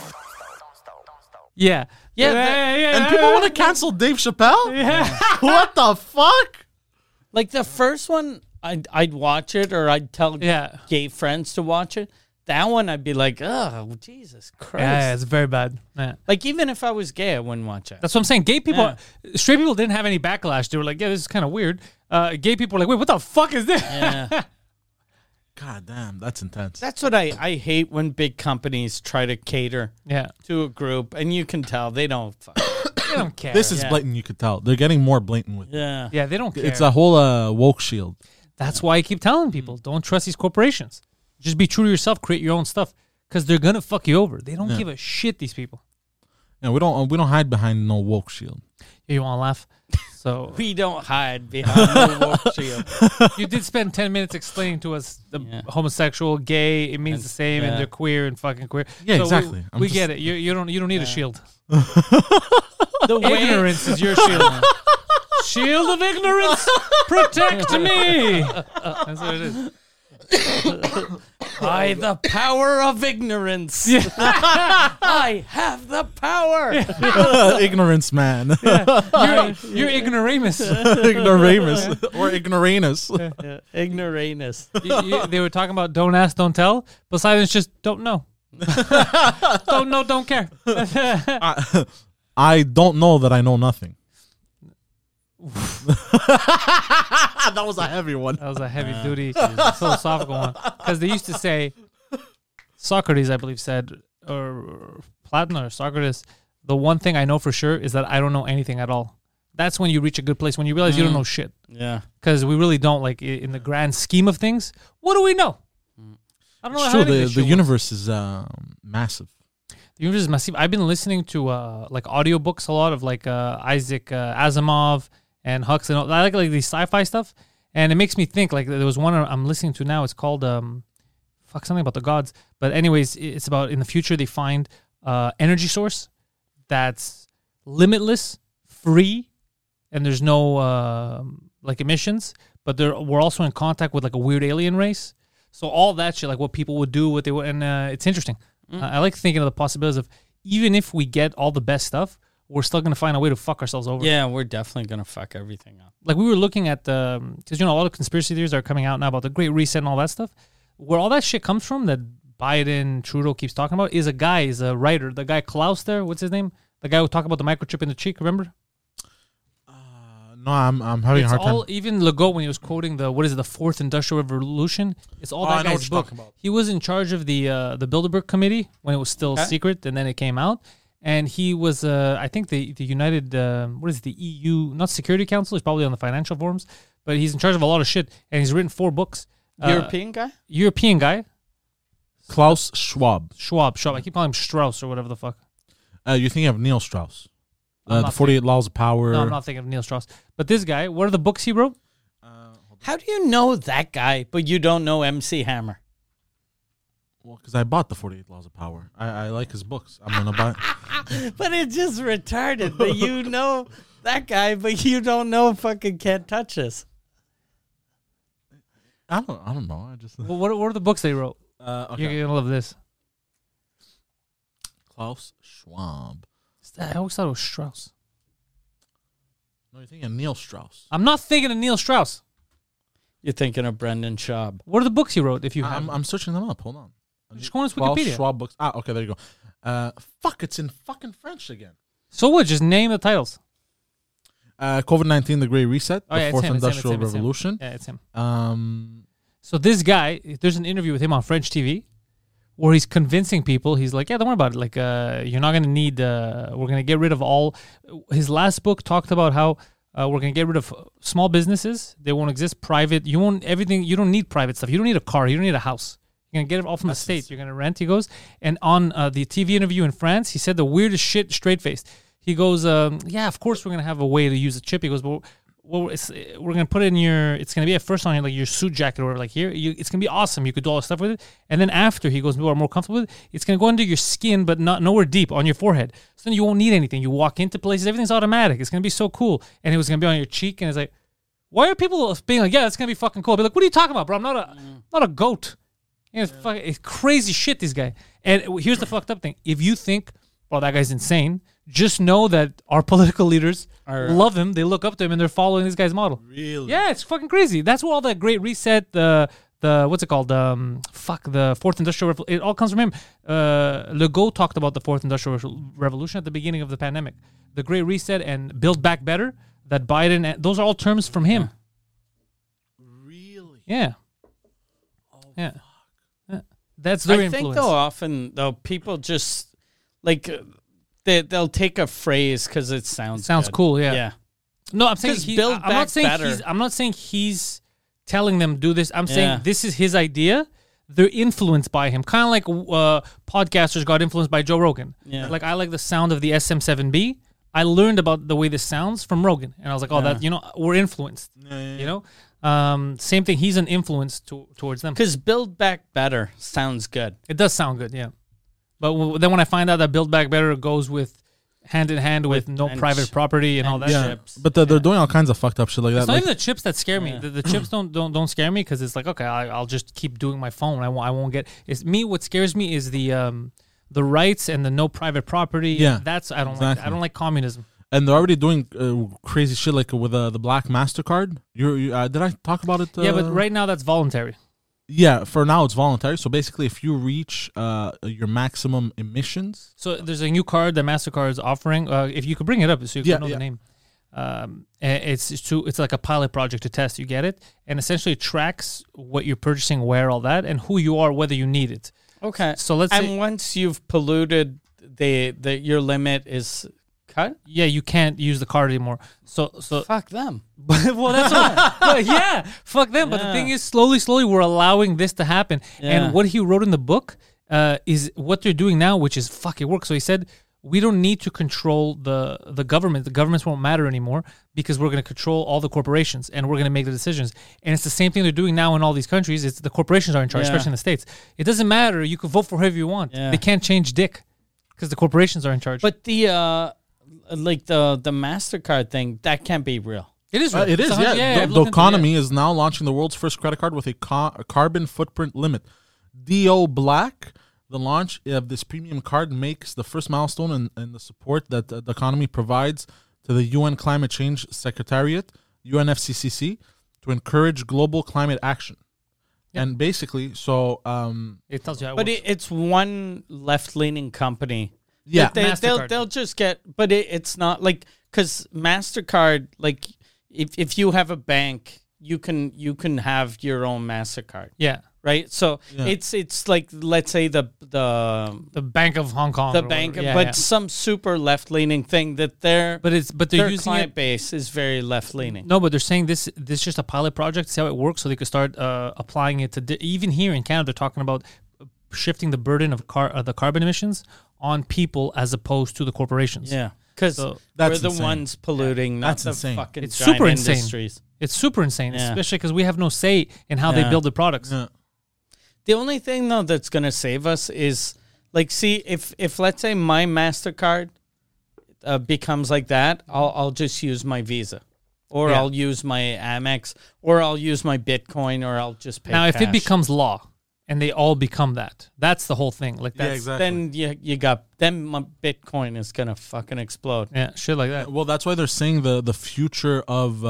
Yeah. And people want to cancel Dave Chappelle? Yeah. What the fuck? Like the first one, I'd watch it, or I'd tell gay friends to watch it. That one, I'd be like, oh, Jesus Christ. Yeah, it's very bad. Yeah. Like, even if I was gay, I wouldn't watch it. That's what I'm saying. Gay people, straight people didn't have any backlash. They were like, yeah, this is kind of weird. Gay people were like, wait, what the fuck is this? Yeah. God damn, that's intense. That's what I hate when big companies try to cater to a group, and you can tell they don't they don't care. This is blatant, you could tell. They're getting more blatant with it. Yeah, they don't care. It's a whole woke shield. That's why I keep telling people, don't trust these corporations. Just be true to yourself, create your own stuff, because they're going to fuck you over. They don't give a shit, these people. Yeah, we don't hide behind no woke shield. Yeah, you want to laugh? So we don't hide behind no woke shield. You did spend 10 minutes explaining to us the homosexual, gay, it means the same, and they're queer and fucking queer. Yeah, so exactly. We get it. You don't need a shield. The ignorance is your shield. Shield of ignorance, protect me. That's what it is. By the power of ignorance. I have the power. Ignorance, man. You're ignoramus. Ignoramus. Or ignoranus. Ignoranus. They were talking about don't ask, don't tell. Poseidon's just don't know. Don't know, don't care. I don't know that I know nothing. That was a heavy one. That was a heavy duty philosophical one. Because they used to say, Socrates, I believe, said, or Plato or Socrates, the one thing I know for sure is that I don't know anything at all. That's when you reach a good place, when you realize you don't know shit. Yeah. Because we really don't, like, in the grand scheme of things, what do we know? I don't know it's how true, the universe is massive. The universe is massive. I've been listening to like audiobooks a lot of like Isaac Asimov and Huxley. I like these sci-fi stuff, and it makes me think. Like there was one I'm listening to now. It's called something about the gods. But anyways, it's about in the future they find energy source that's limitless, free, and there's no like emissions. But we're also in contact with like a weird alien race. So all that shit, like what people would do, what they would, and it's interesting. I like thinking of the possibilities of even if we get all the best stuff, we're still going to find a way to fuck ourselves over. Yeah, we're definitely going to fuck everything up. Like we were looking at because a lot of conspiracy theories are coming out now about the Great Reset and all that stuff. Where all that shit comes from that Biden, Trudeau keeps talking about is a writer. The guy Klaus there, what's his name? The guy who talked about the microchip in the cheek, remember? No, I'm having a hard time. Even Legault, when he was quoting the fourth industrial revolution, it's all that guy's book. He was in charge of the Bilderberg Committee when it was still secret, and then it came out. And he was, I think, the United, the EU, not Security Council, he's probably on the financial forums, but he's in charge of a lot of shit, and he's written 4 books. European guy? European guy. Klaus Schwab. Schwab. I keep calling him Strauss or whatever the fuck. You're thinking of Neil Strauss. I'm The not 48 Laws of Power. No, I'm not thinking of Neil Strauss. But this guy, what are the books he wrote? How do you know that guy, but you don't know MC Hammer? Well, because I bought the 48 Laws of Power. I like his books. I'm gonna buy. But it's just retarded that you know that guy, but you don't know fucking Can't Touch This. I don't know. I just. Well, what are the books they wrote? Okay. You're gonna love this. Klaus Schwab. I always thought it was Strauss. No, you're thinking of Neil Strauss. I'm not thinking of Neil Strauss. You're thinking of Brendan Schaub. What are the books he wrote? If you have, I'm searching them up. Hold on. Just go on his Klaus Wikipedia. Schwab books. Okay, there you go. Fuck, it's in fucking French again. So what? Just name the titles. COVID-19, The Great Reset, Oh, yeah, The it's Fourth him, it's him, Industrial it's him, it's him. Revolution. Yeah, it's him. Um, So this guy, there's an interview with him on French TV where he's convincing people. He's like, yeah, don't worry about it. Like, you're not going to need, we're going to get rid of all. His last book talked about how we're going to get rid of small businesses. They won't exist. Private. You won't, everything. You don't need private stuff. You don't need a car. You don't need a house. You're going to get it all from the state. You're going to rent, he goes. And on the TV interview in France, he said the weirdest shit straight-faced. He goes, yeah, of course we're going to have a way to use a chip. He goes, well, we're going to put it in your, it's going to be at first on like your suit jacket or like here. It's going to be awesome. You could do all this stuff with it. And then after, he goes, people are more comfortable with it. It's going to go under your skin, but not nowhere deep on your forehead. So then you won't need anything. You walk into places, everything's automatic. It's going to be so cool. And it was going to be on your cheek. And it's like, why are people being like, yeah, it's going to be fucking cool? I'll be like, what are you talking about, bro? I'm not a goat. You know, it's crazy shit, this guy. And here's the fucked up thing. If you think, well, that guy's insane, just know that our political leaders love him. They look up to him and they're following this guy's model. Really? Yeah, it's fucking crazy. That's where all that Great Reset, the what's it called? The Fourth Industrial Revolution. It all comes from him. Legault talked about the Fourth Industrial Revolution at the beginning of the pandemic. The Great Reset and Build Back Better, that Biden, those are all terms from him. Really? Yeah. Yeah. That's their I influence. think though people just like they'll take a phrase because it sounds good. Cool. Yeah. Yeah. No, I'm saying Better. I'm not saying he's telling them do this. I'm saying this is his idea. They're influenced by him, kind of like podcasters got influenced by Joe Rogan. Yeah. Like I like the sound of the SM7B. I learned about the way this sounds from Rogan, and I was like, oh, that we're influenced. You know, same thing. He's an influence towards them Because Build Back Better sounds good. It does sound good, yeah. But then when I find out that Build Back Better goes with hand in hand with no private property and all that Yeah, shit. but they're doing all kinds of fucked up shit like that. It's not Like, even the chips that scare me. The chips don't scare me because it's like, okay, I'll just keep doing my phone. I won't get. It's me. What scares me is the rights and the no private property. Yeah, that's I don't like. I don't like communism. and they're already doing crazy shit like with the Black MasterCard. You did I talk about it? Yeah, but right now that's voluntary. Yeah, for now it's voluntary. So basically, if you reach your maximum emissions, So there's a new card that MasterCard is offering. If you could bring it up so you can know the name. It's like a pilot project to test. You get it, and essentially it tracks what you're purchasing, where, all that, and who you are, whether you need it. Okay. So let's say, once you've polluted, your limit is cut. Yeah, you can't use the card anymore. So fuck them. Well, that's what. Yeah, fuck them. But the thing is, slowly, we're allowing this to happen. Yeah. And what he wrote in the book is what they're doing now, which is fucking work. So he said, we don't need to control the government. The governments won't matter anymore because we're going to control all the corporations and we're going to make the decisions. And it's the same thing they're doing now in all these countries. It's the corporations are in charge, especially in the States. It doesn't matter. You can vote for whoever you want. Yeah. They can't change dick because the corporations are in charge. But the like the MasterCard thing, that can't be real. It is real. it is. Yeah, the economy is now launching the world's first credit card with a carbon footprint limit. DO Black. The launch of this premium card makes the first milestone in the support that the economy provides to the UN Climate Change Secretariat, UNFCCC, to encourage global climate action. Yep. And basically, so it tells you how it but works. it's one left-leaning company. Yeah, they'll just get. But it's not like because MasterCard, like if you have a bank, you can have your own MasterCard. Yeah. Right, so it's like, let's say the Bank of Hong Kong, the bank, some super left leaning thing that they're they're using client base is very left leaning. No, but they're saying this is just a pilot project to see how it works, so they could start applying it to even here in Canada. They're talking about shifting the burden of the carbon emissions on people as opposed to the corporations. Yeah. Because we're the ones polluting, not the fucking it's giant super insane. industries. It's super insane, Yeah. especially because we have no say in how they build the products. Yeah. The only thing, though, that's going to save us is, like, see, if let's say my MasterCard becomes like that, I'll just use my Visa. Or I'll use my Amex, or I'll use my Bitcoin, or I'll just pay Now, cash. if it becomes law and they all become that's the whole thing. Like that's, then then my Bitcoin is gonna fucking explode. Yeah, shit like that. Well, that's why they're saying the future of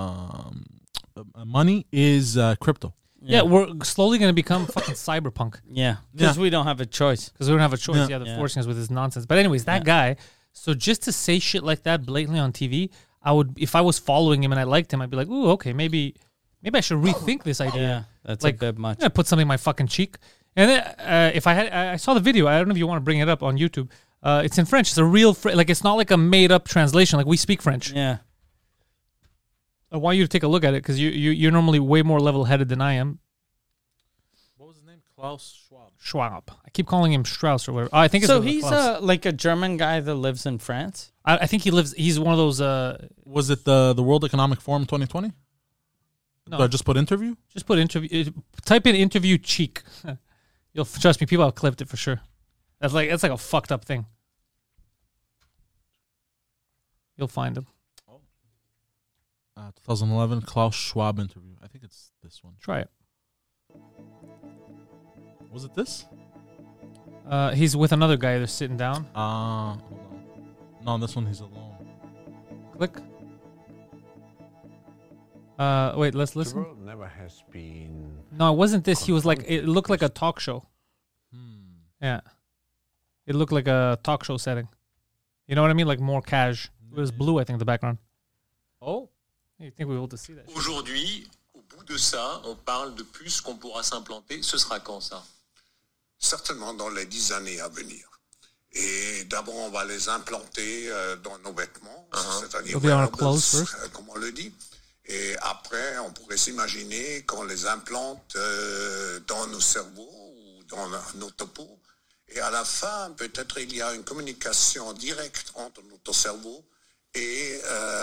money is crypto. Yeah, we're slowly going to become fucking cyberpunk. Yeah, because we don't have a choice. Because we don't have a choice. Yeah, they're forcing us with this nonsense. But anyways, that guy. So just to say shit like that blatantly on TV, I would, if I was following him and I liked him, I'd be like, ooh, okay, maybe I should rethink this idea. Yeah, that's like, a bit much. I put something in my fucking cheek. And then if I saw the video. I don't know if you want to bring it up on YouTube. It's in French. It's a real, like it's not like a made up translation. Like we speak French. Yeah. I want you to take a look at it because you're normally way more level headed than I am. What was his name? Klaus Schwab. Schwab. I keep calling him Strauss or whatever. Oh, I think it's so. He's like a German guy that lives in France. I think he's one of those. Was it the World Economic Forum 2020? No. Did I just put interview? Just put interview. Type in interview cheek. You'll trust me. People have clipped it for sure. That's like a fucked up thing. You'll find him. 2011 Klaus Schwab interview. I think it's this one. Try it. Was it this? He's with another guy. They're sitting down. Hold on. No, this one he's alone. Click. Wait, let's listen. The world never has been. No, it wasn't this. He was like, it looked like a talk show. Yeah. It looked like a talk show setting. You know what I mean? Like more cash. It was blue, I think, the background. Oh. You think we'll be able to see that? Aujourd'hui, au bout de ça, on parle de puces qu'on pourra s'implanter. Ce sera quand ça? Certainement dans les 10 années à venir. Et d'abord, on va les implanter dans nos vêtements, c'est-à-dire comme on le dit. Et après, on pourrait s'imaginer qu'on les implante dans nos cerveaux ou dans notre peau. Et à la fin, peut-être il y a une communication directe entre notre cerveau et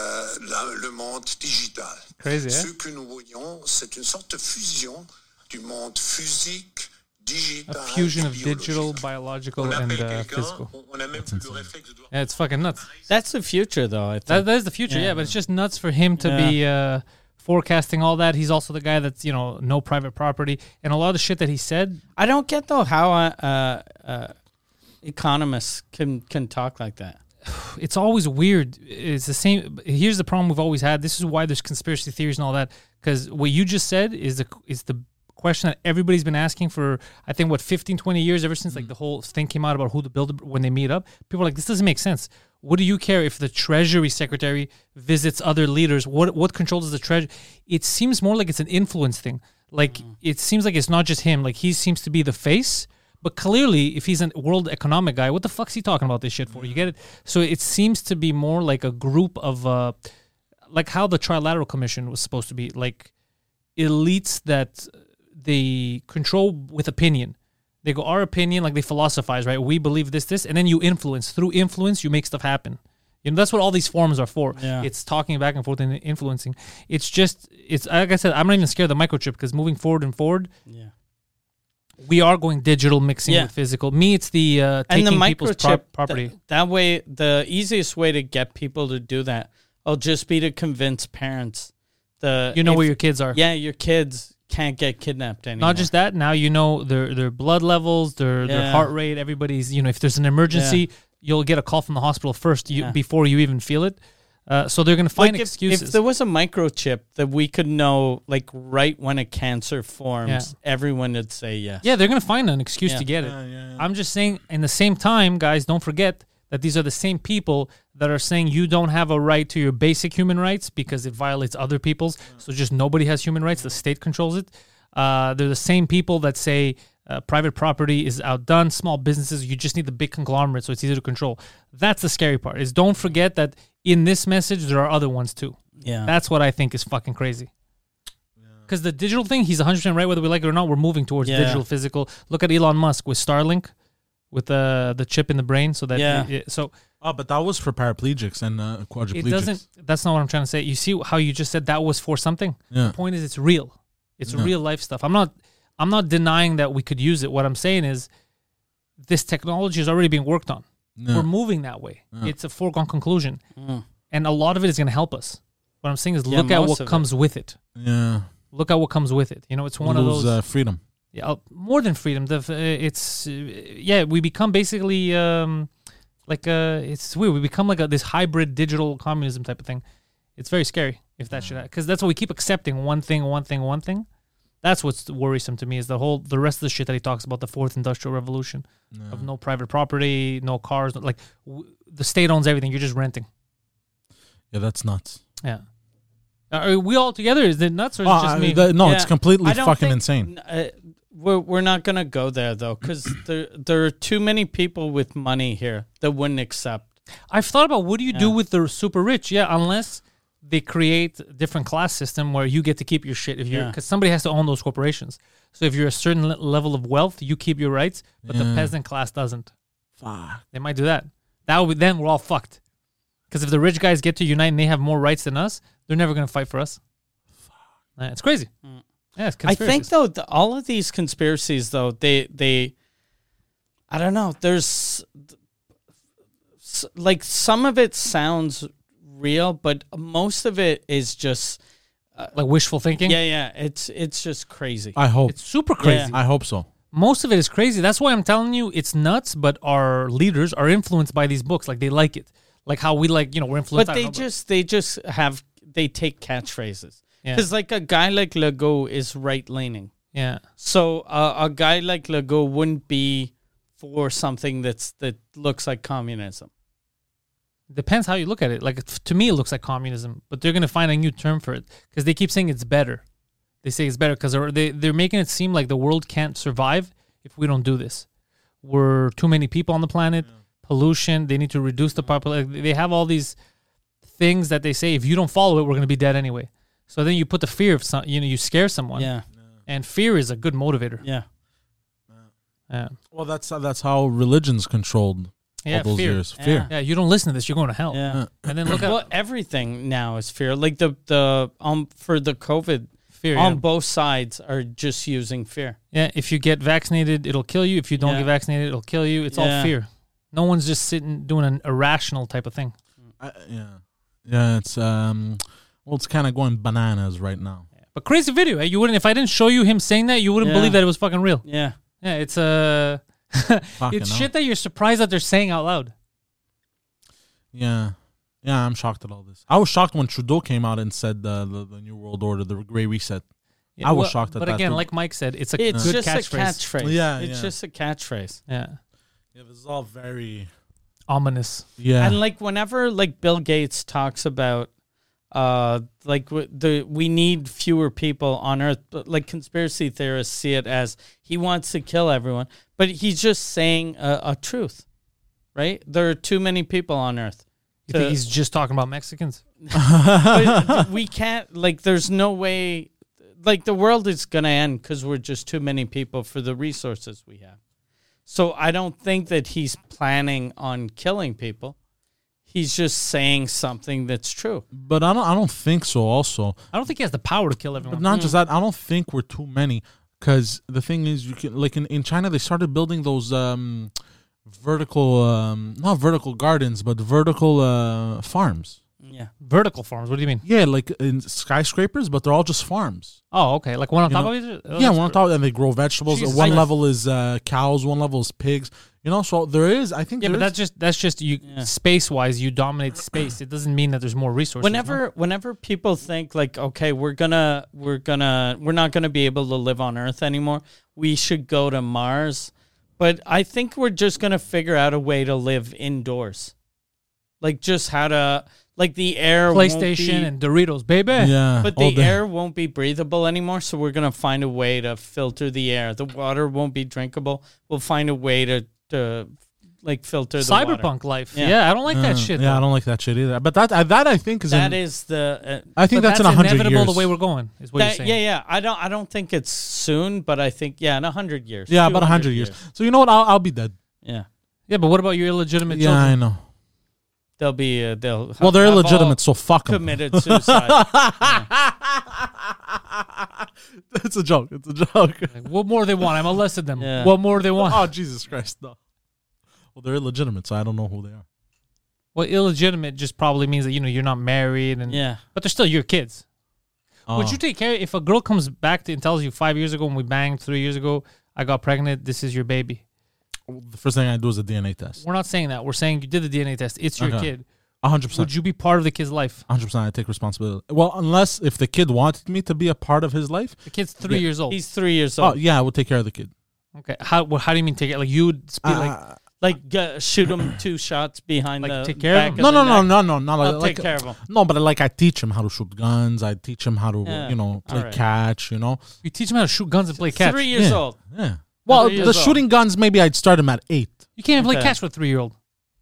le monde digital. Crazy, Ce que nous voyons, c'est une sorte de fusion du monde physique, digital, a fusion of digital, biological, and physical. Yeah, it's fucking nuts. That's the future, though. I think. That is the future, yeah, but it's just nuts for him to be forecasting all that. He's also the guy that's, no private property. And a lot of the shit that he said. I don't get, though, how economists can talk like that. It's always weird. It's the same. Here's the problem we've always had. This is why there's conspiracy theories and all that. Because what you just said is the question that everybody's been asking for, I think, 15, 20 years, ever since like the whole thing came out about who to build when they meet up. People are like, this doesn't make sense. What do you care if the Treasury Secretary visits other leaders? What controls the Treasury? It seems more like it's an influence thing. Like, it seems like it's not just him. Like, he seems to be the face. But clearly, if he's a world economic guy, what the fuck's he talking about this shit for? You get it? So it seems to be more like a group of, like how the Trilateral Commission was supposed to be, like elites that they control with opinion. They go, our opinion, like they philosophize, right? We believe this, and then you influence. Through influence, you make stuff happen. That's what all these forums are for. Yeah. It's talking back and forth and influencing. It's like I said, I'm not even scared of the microchip because moving forward, we are going digital mixing with physical. Me, it's the taking and the people's property. That way, the easiest way to get people to do that will just be to convince parents. Where your kids are. Yeah, your kids can't get kidnapped anymore. Not just that. Now their blood levels, their heart rate. Everybody's if there's an emergency, you'll get a call from the hospital first before you even feel it. So they're going to find excuses. If there was a microchip that we could know, like right when a cancer forms, everyone would say yes. Yeah, they're going to find an excuse to get it. I'm just saying, in the same time, guys, don't forget that these are the same people that are saying you don't have a right to your basic human rights because it violates other people's. So just nobody has human rights. The state controls it. They're the same people that say private property is outdone. Small businesses, you just need the big conglomerate so it's easier to control. That's the scary part, is don't forget that in this message, there are other ones too. Yeah. That's what I think is fucking crazy. Because the digital thing, he's 100% right, whether we like it or not. We're moving towards digital, physical. Look at Elon Musk with Starlink. with the chip in the brain, so that but that was for paraplegics and quadriplegics. It doesn't. That's not what I'm trying to say. You see how you just said that was for something. Yeah. The point is, it's real. It's real life stuff. I'm not denying that we could use it. What I'm saying is, this technology is already being worked on. Yeah. We're moving that way. Yeah. It's a foregone conclusion, and a lot of it is going to help us. What I'm saying is, look at what comes with it. Yeah. Look at what comes with it. You know, it's one of those freedom. Yeah, more than freedom. We become basically it's weird. We become like this hybrid digital communism type of thing. It's very scary if that should happen, because that's what we keep accepting one thing. That's what's worrisome to me is the rest of the shit that he talks about, the fourth industrial revolution of no private property, no cars, the state owns everything. You're just renting. Yeah, that's nuts. Yeah. Are we all together? Is it nuts or is it just me? It's completely fucking insane. We're not going to go there, though, because there are too many people with money here that wouldn't accept. I've thought about what do you do with the super rich? Yeah, unless they create a different class system where you get to keep your shit because somebody has to own those corporations. So if you're a certain level of wealth, you keep your rights, but the peasant class doesn't. Fuck. They might do that. Then we're all fucked. Because if the rich guys get to unite and they have more rights than us, they're never going to fight for us. It's crazy. Yeah, it's I think, though, all of these conspiracies, though, they I don't know. There's, like, some of it sounds real, but most of it is just... like wishful thinking? Yeah. It's just crazy. I hope. It's super crazy. Yeah. I hope so. Most of it is crazy. That's why I'm telling you it's nuts, but our leaders are influenced by these books. Like, they like it. Like how we we're influenced. But they take catchphrases. Because like a guy like Legault is right-leaning. Yeah. So a guy like Legault wouldn't be for something that looks like communism. Depends how you look at it. Like, to me, it looks like communism, but they're going to find a new term for it because they keep saying it's better. They say it's better because they're making it seem like the world can't survive if we don't do this. We're too many people on the planet. Pollution. They need to reduce the population. They have all these things that they say if you don't follow it, we're going to be dead anyway. So then you put the fear of you scare someone. Yeah. And fear is a good motivator. Yeah. Yeah. Well, that's how religion's controlled all those years. Fear. Yeah, you don't listen to this, you're going to hell. Yeah. And then look at... Well, everything now is fear. Like the for the COVID, fear on both sides are just using fear. Yeah, if you get vaccinated, it'll kill you. If you don't get vaccinated, it'll kill you. It's all fear. No one's just sitting doing an irrational type of thing. Yeah, it's it's kind of going bananas right now. But crazy video. You wouldn't, if I didn't show you him saying that, you wouldn't believe that it was fucking real. Yeah. Yeah, it's it's shit that you're surprised that they're saying out loud. Yeah. Yeah, I'm shocked at all this. I was shocked when Trudeau came out and said the New World Order, the Great Reset. Yeah, I was shocked at that. But again, too. like Mike said, it's just good a catchphrase. Yeah, it's just a catchphrase. Yeah. Yeah, this is all very ominous. Yeah. And like whenever like Bill Gates talks about we need fewer people on Earth, but like conspiracy theorists see it as he wants to kill everyone, but he's just saying a truth, right? There are too many people on Earth. You think he's just talking about Mexicans? But we can't, like, there's no way, like, the world is going to end because we're just too many people for the resources we have. So I don't think that he's planning on killing people. He's just saying something that's true. But I don't think so also. I don't think he has the power to kill everyone. But not just that, I don't think we're too many. Because the thing is, you can, like in China, they started building those vertical, not vertical gardens, but vertical farms. Yeah. Vertical farms? What do you mean? Yeah, like in skyscrapers, but they're all just farms. Oh, okay. Like one on top of each other? Yeah, one on top, and they grow vegetables. Jesus, one level is cows, one level is pigs. You know, so there is, I think. Yeah, but that's just you. Yeah. Space wise, you dominate space. It doesn't mean that there's more resources. Whenever people think like, okay, we're not gonna be able to live on Earth anymore. We should go to Mars. But I think we're just gonna figure out a way to live indoors, like just how to. Like the air, PlayStation and Doritos, baby. Yeah, but the air won't be breathable anymore. So we're gonna find a way to filter the air. The water won't be drinkable. We'll find a way to like filter the cyberpunk water. life. Yeah, I don't like that shit. Yeah, I don't like that shit either. But that I think is I think that's in 100 years. Inevitable the way we're going is what you're saying. Yeah. I don't think it's soon, but I think in 100 years. Yeah, about 100 years. So you know what? I'll be dead. Yeah. Yeah, but what about your illegitimate Yeah, children? I know. They'll be they'll. Well, they're have illegitimate, all so fuck 'em. Committed suicide. It's a joke. It's a joke. Like, what more they want? I molested them. Yeah. What more they want? Oh, Jesus Christ, no. Well, they're illegitimate, so I don't know who they are. Well, illegitimate just probably means that you're not married, and Yeah. but they're still your kids. Oh. Would you take care if a girl comes back and tells you 5 years ago when we banged, 3 years ago, I got pregnant, this is your baby? The first thing I do is a DNA test. We're not saying that. We're saying you did the DNA test. It's your Okay. kid. 100%. Would you be part of the kid's life? 100%. I take responsibility. Well, unless if the kid wanted me to be a part of his life. The kid's 3 years old. He's 3 years old. Oh, yeah, I would take care of the kid. Okay. How do you mean take it? Like you would be like shoot him 2 shots behind the take care of back him? of No, the no, neck. no, no, no. I'll Like, take care of him. No, but I teach him how to shoot guns. I teach him how to, Yeah. play Alright. catch, You teach him how to shoot guns and play catch. 3 years Yeah. old. Yeah. Well, 3 years the old. shooting guns, maybe I'd start him at 8. You can't even play Okay. catch with a 3-year-old.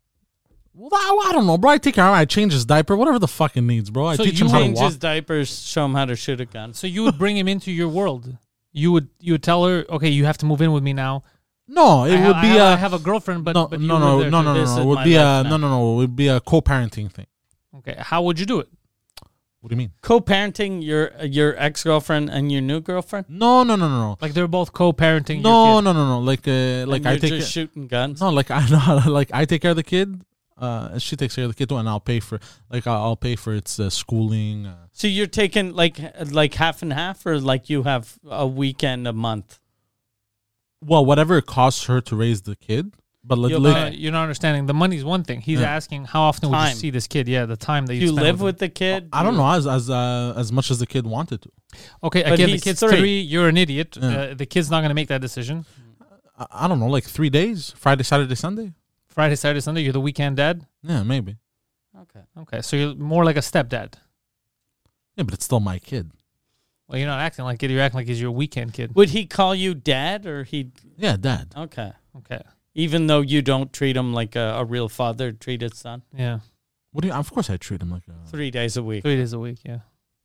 Well, I don't know, bro. I take care of him. I change his diaper, whatever the fucking needs, bro. I So teach you him how to Change walk. his diapers, show him how to shoot a gun. So you would bring him into your world. You would tell her, okay, you have to move in with me now. No, it would be I have a girlfriend, but no, but you no, live no, there. no, no, This no, is It would my be life a now. no. It would be a co-parenting thing. Okay, how would you do it? What do you mean? Co-parenting your ex-girlfriend and your new girlfriend? No. Like they're both co-parenting. No, your kid. no. Like And I you're take just shooting guns? No, like I know, like I take care of the kid. And she takes care of the kid too, and I'll pay for I'll pay for its schooling. So you're taking like half and half, or like you have a weekend a month? Well, whatever it costs her to raise the kid, but You're not understanding. The money's one thing. He's asking how often would Time. you see this kid? Yeah, the time that Do you you spend live with with the kid? I don't know as much as the kid wanted to. him. Okay, But again, the he's kid's 3. 3. You're an idiot. Yeah. The kid's not going to make that decision. I don't know, like 3 days, Friday, Saturday, Sunday. Friday, Saturday, Sunday. You're the weekend dad. Yeah, maybe. Okay, so you're more like a stepdad. Yeah, but it's still my kid. Well, you're not acting like it. You're acting like he's your weekend kid. Would he call you dad, or he? Yeah, dad. Okay. Okay. Even though you don't treat him like a real father treat his son. Yeah. What do you? Of course, I treat him like a. 3 days a week. 3 days a week. Yeah.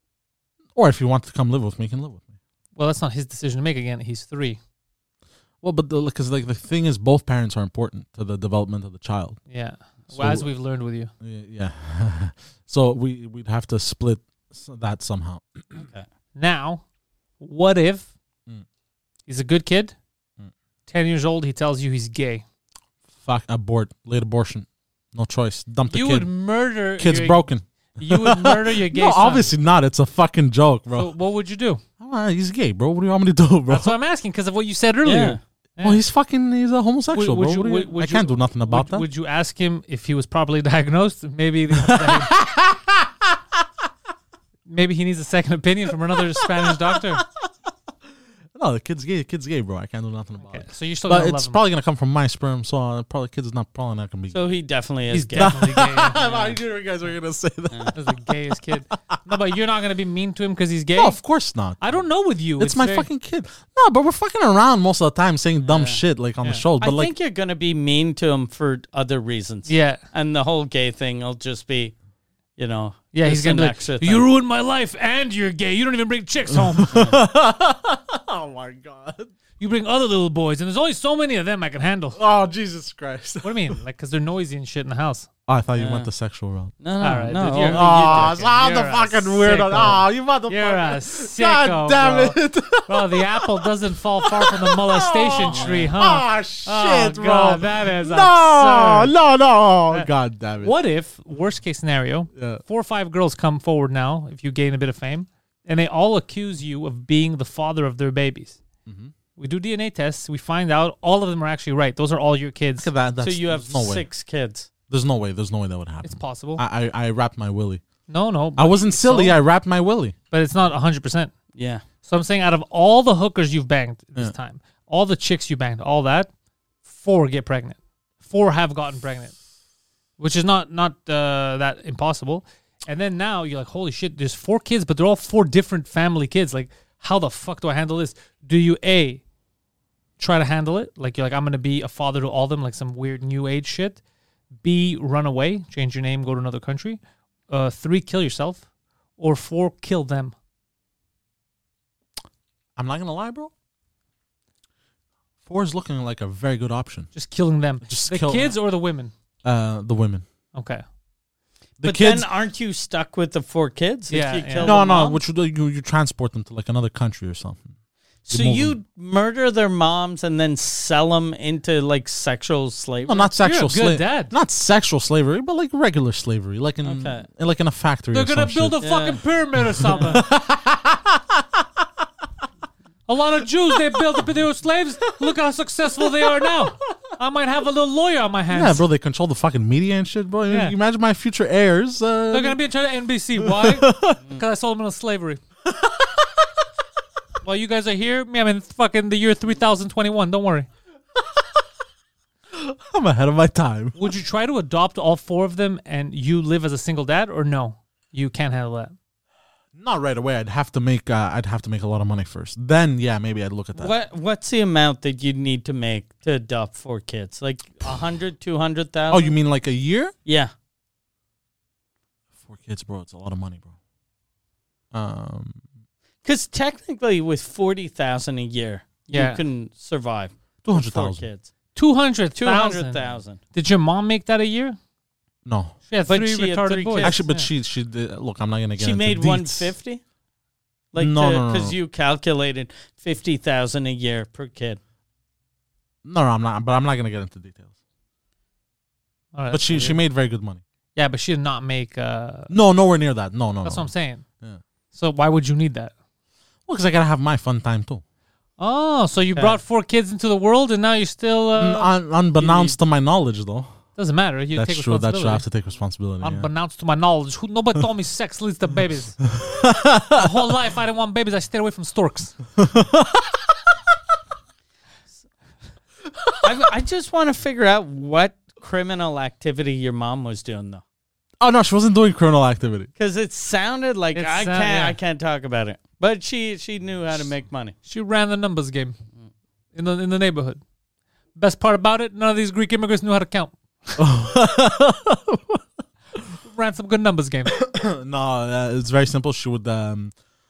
Or if he wants to come live with me, he can live with me. Well, that's not his decision to make. Again, he's 3. Well, but because the thing is, both parents are important to the development of the child. Yeah. So- well, as we've learned with you. Yeah. So we'd have to split that somehow. Okay. Now, what if he's a good kid, 10 years old, he tells you he's gay? Fuck, late abortion. No choice. Dump the You kid. would murder Kid's your- broken. You would murder your gay No, son. obviously not. It's a fucking joke, bro. So what would you do? He's gay, bro. What do you want me to do, bro? That's what I'm asking because of what you said earlier. Well, he's a homosexual, Would bro. you- What do you- would I can't you- do nothing about that. Would you ask him if he was properly diagnosed? Maybe maybe he needs a second opinion from another Spanish doctor. No, the kid's gay. The kid's gay, bro. I can't do nothing about it. So you're still but gonna it's love him. probably gonna come from my sperm, so probably kid's probably not gonna be. So he definitely is He's gay. definitely gay. I knew you guys were gonna say that. That's the gayest kid. No, but you're not gonna be mean to him because he's gay. No, of course not. I don't know with you. It's my fucking kid. No, but we're fucking around most of the time saying dumb shit like on the show. But I like, think you're going to be mean to him for other reasons. Yeah. And the whole gay thing will just be, Yeah, just he's gonna an be like, extra you thing. ruined my life and you're gay. You don't even bring chicks home. oh my god. You bring other little boys, and there's only so many of them I can handle. Oh Jesus Christ. What do you mean? Like, because they're noisy and shit in the house. Oh, I thought you went the sexual route. No, All right, no. dude, you're- Oh, you're I'm the a fucking sicko. weirdo. Oh, you motherfucker. You're a sicko, God damn bro. it. Bro, the apple doesn't fall far from the molestation tree, huh? Oh, shit, bro. God, that is No, absurd. no. Oh, God damn it. What if, worst case scenario, 4 or 5 girls come forward now, if you gain a bit of fame, and they all accuse you of being the father of their babies? Mm-hmm. We do DNA tests. We find out all of them are actually right. Those are all your kids. Look at that. So you have no way. 6 kids. There's no way that would happen. It's possible. I wrapped my willy. No. I wasn't silly. So? I wrapped my willy. But it's not 100%. Yeah. So I'm saying out of all the hookers you've banged this Yeah. time, all the chicks you banged, all that, 4 get pregnant. 4 have gotten pregnant, which is not that impossible. And then now you're like, holy shit, there's 4 kids, but they're all 4 different family kids. Like, how the fuck do I handle this? Do you A, try to handle it? Like, you're like, I'm going to be a father to all of them, like some weird new age shit. B, run away, change your name, go to another country. 3, kill yourself. Or 4, kill them. I'm not gonna lie, bro. 4 is looking like a very good option. Just killing them. Just the kill kids or the women? The women. Okay. But then aren't you stuck with the 4 kids? Yeah. If you kill No, them all? which you transport them to like another country or something. So you murder their moms and then sell them into like sexual slavery? No, not sexual slavery. Dad. Not sexual slavery, but like regular slavery, like in like in a factory. They're gonna build a fucking pyramid or something. A lot of Jews they built they were slaves. Look how successful they are now. I might have a little lawyer on my hands. Yeah, bro, they control the fucking media and shit, bro. Yeah. You imagine my future heirs. They're gonna be in charge of NBC. Why? Because I sold them into slavery. While you guys are here, I'm in fucking the year 3021. Don't worry. I'm ahead of my time. Would you try to adopt all 4 of them and you live as a single dad, or no? You can't handle that. Not right away. I'd have to make a lot of money first. Then, yeah, maybe I'd look at that. What's the amount that you'd need to make to adopt 4 kids? Like 100, 200,000? Oh, you mean like a year? Yeah. 4 kids, bro. It's a lot of money, bro. Because technically, with 40,000 a year, you can survive. 200,000 kids. 200,000. Did your mom make that a year? No. She had 3 retarded boys. Kids. Actually, but she did. Look, I'm not gonna get. She into made deets. 150. Like no, because you calculated 50,000 a year per kid. No, I'm not. But I'm not gonna get into details. Right, but she made very good money. Yeah, but she did not make. No, nowhere near that. No. That's what I'm saying. Yeah. So why would you need that? Well, because I gotta have my fun time too. Oh, so you brought 4 kids into the world, and now you're still unbeknownst to my knowledge, though. Doesn't matter. You That's take true. responsibility. That's true. I have to take responsibility. Unbeknownst to my knowledge, nobody told me sex leads to babies. My whole life, I didn't want babies. I stayed away from storks. I just want to figure out what criminal activity your mom was doing, though. Oh no, she wasn't doing criminal activity. Because it sounded like I can't talk about it. But she knew how to make money. She ran the numbers game in the neighborhood. Best part about it, none of these Greek immigrants knew how to count. Ran some good numbers game. No, it's very simple. She would, sorry,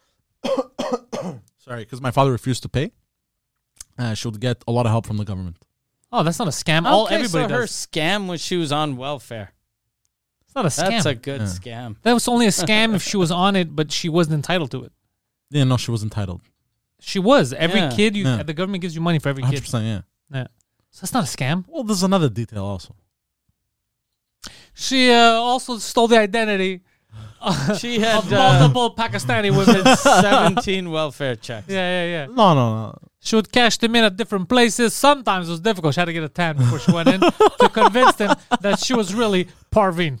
because my father refused to pay. She would get a lot of help from the government. Oh, that's not a scam. Everybody her does. scam was she was on welfare. It's not a scam. That's a good scam. That was only a scam if she was on it, but she wasn't entitled to it. Yeah, no, she was entitled. She was. Every kid, the government gives you money for every 100%, kid. 100%, yeah. So that's not a scam. Well, there's another detail also. She also stole the identity she had of multiple Pakistani women. 17 welfare checks. Yeah. No. She would cash them in at different places. Sometimes it was difficult. She had to get a tan before she went in to convince them that she was really Parveen.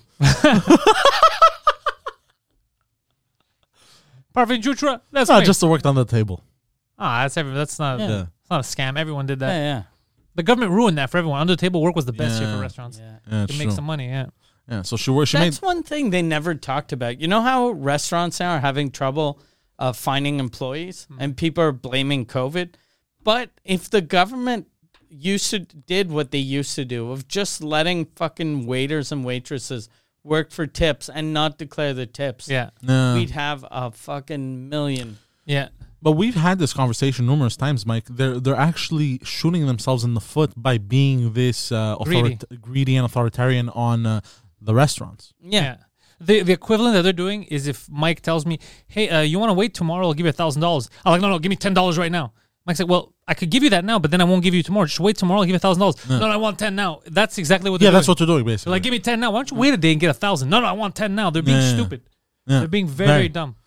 Parveen Jutra? That's no, great. just to work on the table. That's not a scam. Everyone did that. Yeah. The government ruined that for everyone. Under the table work was the best shit for restaurants. Yeah, to make some money, Yeah, so That's one thing they never talked about. You know how restaurants now are having trouble finding employees and people are blaming COVID? But if the government did what they used to do of just letting fucking waiters and waitresses work for tips and not declare the tips, we'd have a fucking million. Yeah. But we've had this conversation numerous times, Mike. They're actually shooting themselves in the foot by being this greedy and authoritarian on the restaurants. Yeah. The equivalent that they're doing is if Mike tells me, hey, you want to wait tomorrow? I'll give you $1,000. I'm like, no, give me $10 right now. Mike's like, well, I could give you that now, but then I won't give you tomorrow. Just wait tomorrow. I'll give you $1,000. No, I want 10 now. That's exactly what they're doing. Yeah, that's what they're doing, basically. They're like, give me 10 now. Why don't you wait a day and get 1,000? No, I want 10 now. They're being stupid. Yeah. They're being very dumb.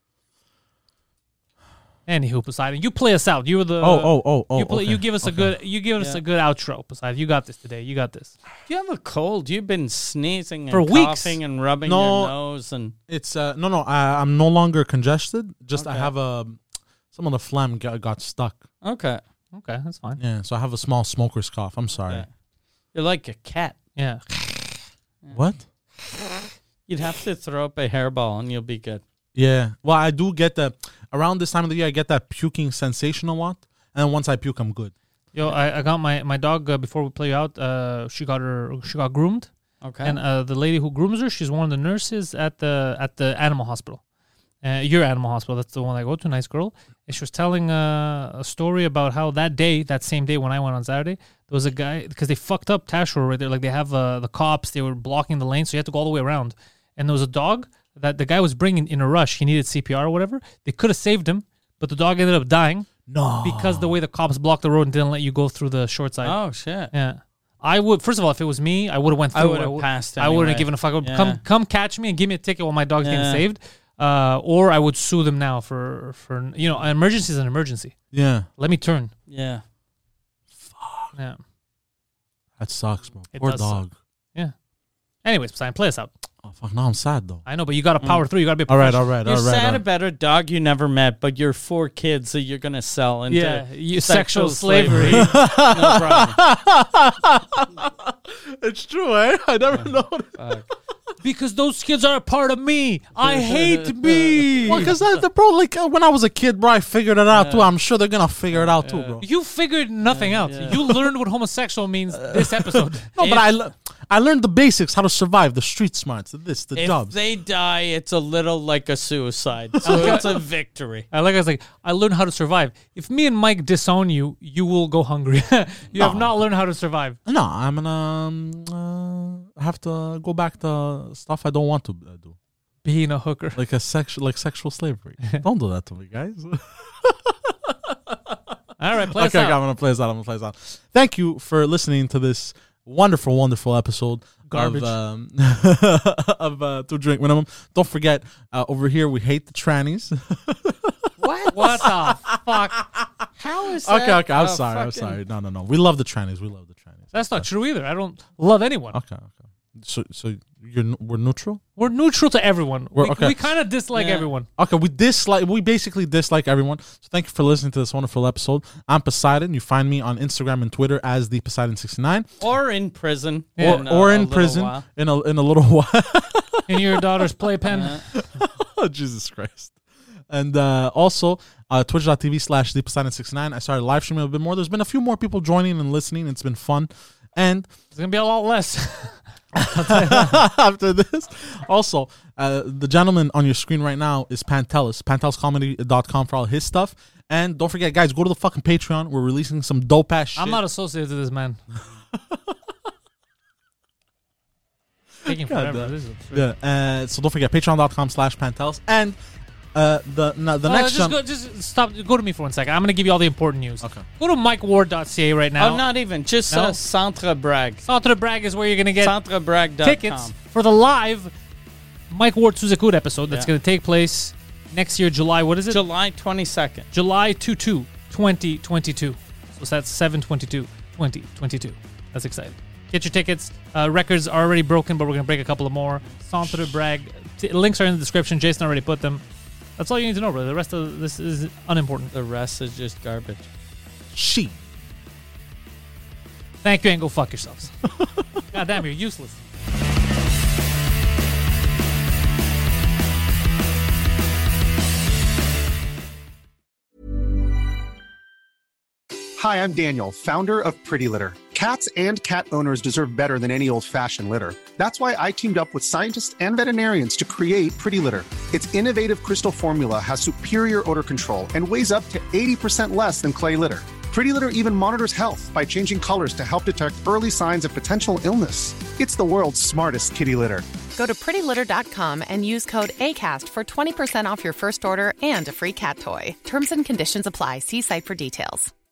Anywho, Poseidon, you play us out. You were the You give us a good a good outro, Poseidon. You got this today. You got this. Do you have a cold? You've been sneezing and for weeks. Coughing and rubbing your nose and it's I'm no longer congested. Just I have some of the phlegm got stuck. Okay, that's fine. Yeah, so I have a small smoker's cough. I'm sorry. Yeah. You're like a cat. Yeah. What? You'd have to throw up a hairball and you'll be good. Yeah. Well, I do get around this time of the year, I get that puking sensation a lot. And once I puke, I'm good. Yo, I got my dog before we play out. She got groomed. Okay. And the lady who grooms her, she's one of the nurses at the animal hospital. Your animal hospital. That's the one I go to. Nice girl. And she was telling a story about how that same day when I went on Saturday, there was a guy, because they fucked up Tash right there. Like they have the cops, they were blocking the lane, so you had to go all the way around. And there was a dog that the guy was bringing in a rush. He needed CPR or whatever. They could have saved him, but the dog ended up dying. No. Because the way the cops blocked the road and didn't let you go through the short side. Oh, shit. Yeah. I would, first of all, if it was me, I would have went through. I would have passed anyway. I wouldn't have given a fuck. Come catch me and give me a ticket while my dog's getting saved. Or I would sue them now for an emergency is an emergency. Yeah. Let me turn. Yeah. Fuck. Yeah. That sucks, bro. Poor dog. Suck. Yeah. Anyways, Poseidon, play us out. Oh, fuck. Now I'm sad, though. I know, but you got to power through. You got to be a all professional. right. You're sad about a dog you never met, but you're 4 kids that you're going to sell into sexual slavery. No problem. It's true, eh? I never noticed. Because those kids are a part of me. I hate me. Well, because bro, like when I was a kid, bro, I figured it out too. I'm sure they're gonna figure it out too, bro. You figured nothing out. You learned what homosexual means this episode. No, but I learned the basics, how to survive, the street smarts, the jobs. If they die, it's a little like a suicide, so it's a victory. I learned how to survive. If me and Mike disown you, you will go hungry. You have not learned how to survive. No, I'm gonna have to go back to stuff I don't want to do. Being a hooker, like sexual slavery. Don't do that to me, guys. All right, play us out. I'm gonna play us out. Thank you for listening to this wonderful, wonderful episode. Garbage. Of To Drink Minimum. Don't forget, over here we hate the trannies. What the fuck? How is that? Okay. I'm sorry. No. We love the trannies. That's not true either. I don't love anyone. Okay. So we're neutral? We're neutral to everyone. Okay. We kind of dislike everyone. Okay, we basically dislike everyone. So thank you for listening to this wonderful episode. I'm Poseidon. You find me on Instagram and Twitter as the Poseidon69. Or in prison. Or in prison in a little while. In your daughter's playpen. Oh, Jesus Christ. And also, twitch.tv/theposeidon69. I started live streaming a bit more. There's been a few more people joining and listening. It's been fun. And it's going to be a lot less. After this. Also, the gentleman on your screen right now is Pantelis. PantelisComedy.com for all his stuff. And don't forget, guys, go to the fucking Patreon. We're releasing some dope-ass shit. I'm not associated with this man. Taking forever. This is absurd. So don't forget, patreon.com/Pantelis. And the next just stop. Go to me for 1 second. I'm going to give you all the important news. Okay. Go to MikeWard.ca right now. Oh, not even. Just Centre Bragg. Centre Bragg is where you're going to get CentreBragg.com. tickets for the live Mike Ward Suzakud episode that's going to take place next year, July. What is it? July 22nd. July 2022. So that's 7/22/2022. That's exciting. Get your tickets. Records are already broken, but we're going to break a couple of more. Centre Bragg. Links are in the description. Jason already put them. That's all you need to know, brother. The rest of this is unimportant. The rest is just garbage. She. Thank you, and go fuck yourselves. God damn, you're useless. Hi, I'm Daniel, founder of Pretty Litter. Cats and cat owners deserve better than any old-fashioned litter. That's why I teamed up with scientists and veterinarians to create Pretty Litter. Its innovative crystal formula has superior odor control and weighs up to 80% less than clay litter. Pretty Litter even monitors health by changing colors to help detect early signs of potential illness. It's the world's smartest kitty litter. Go to prettylitter.com and use code ACAST for 20% off your first order and a free cat toy. Terms and conditions apply. See site for details.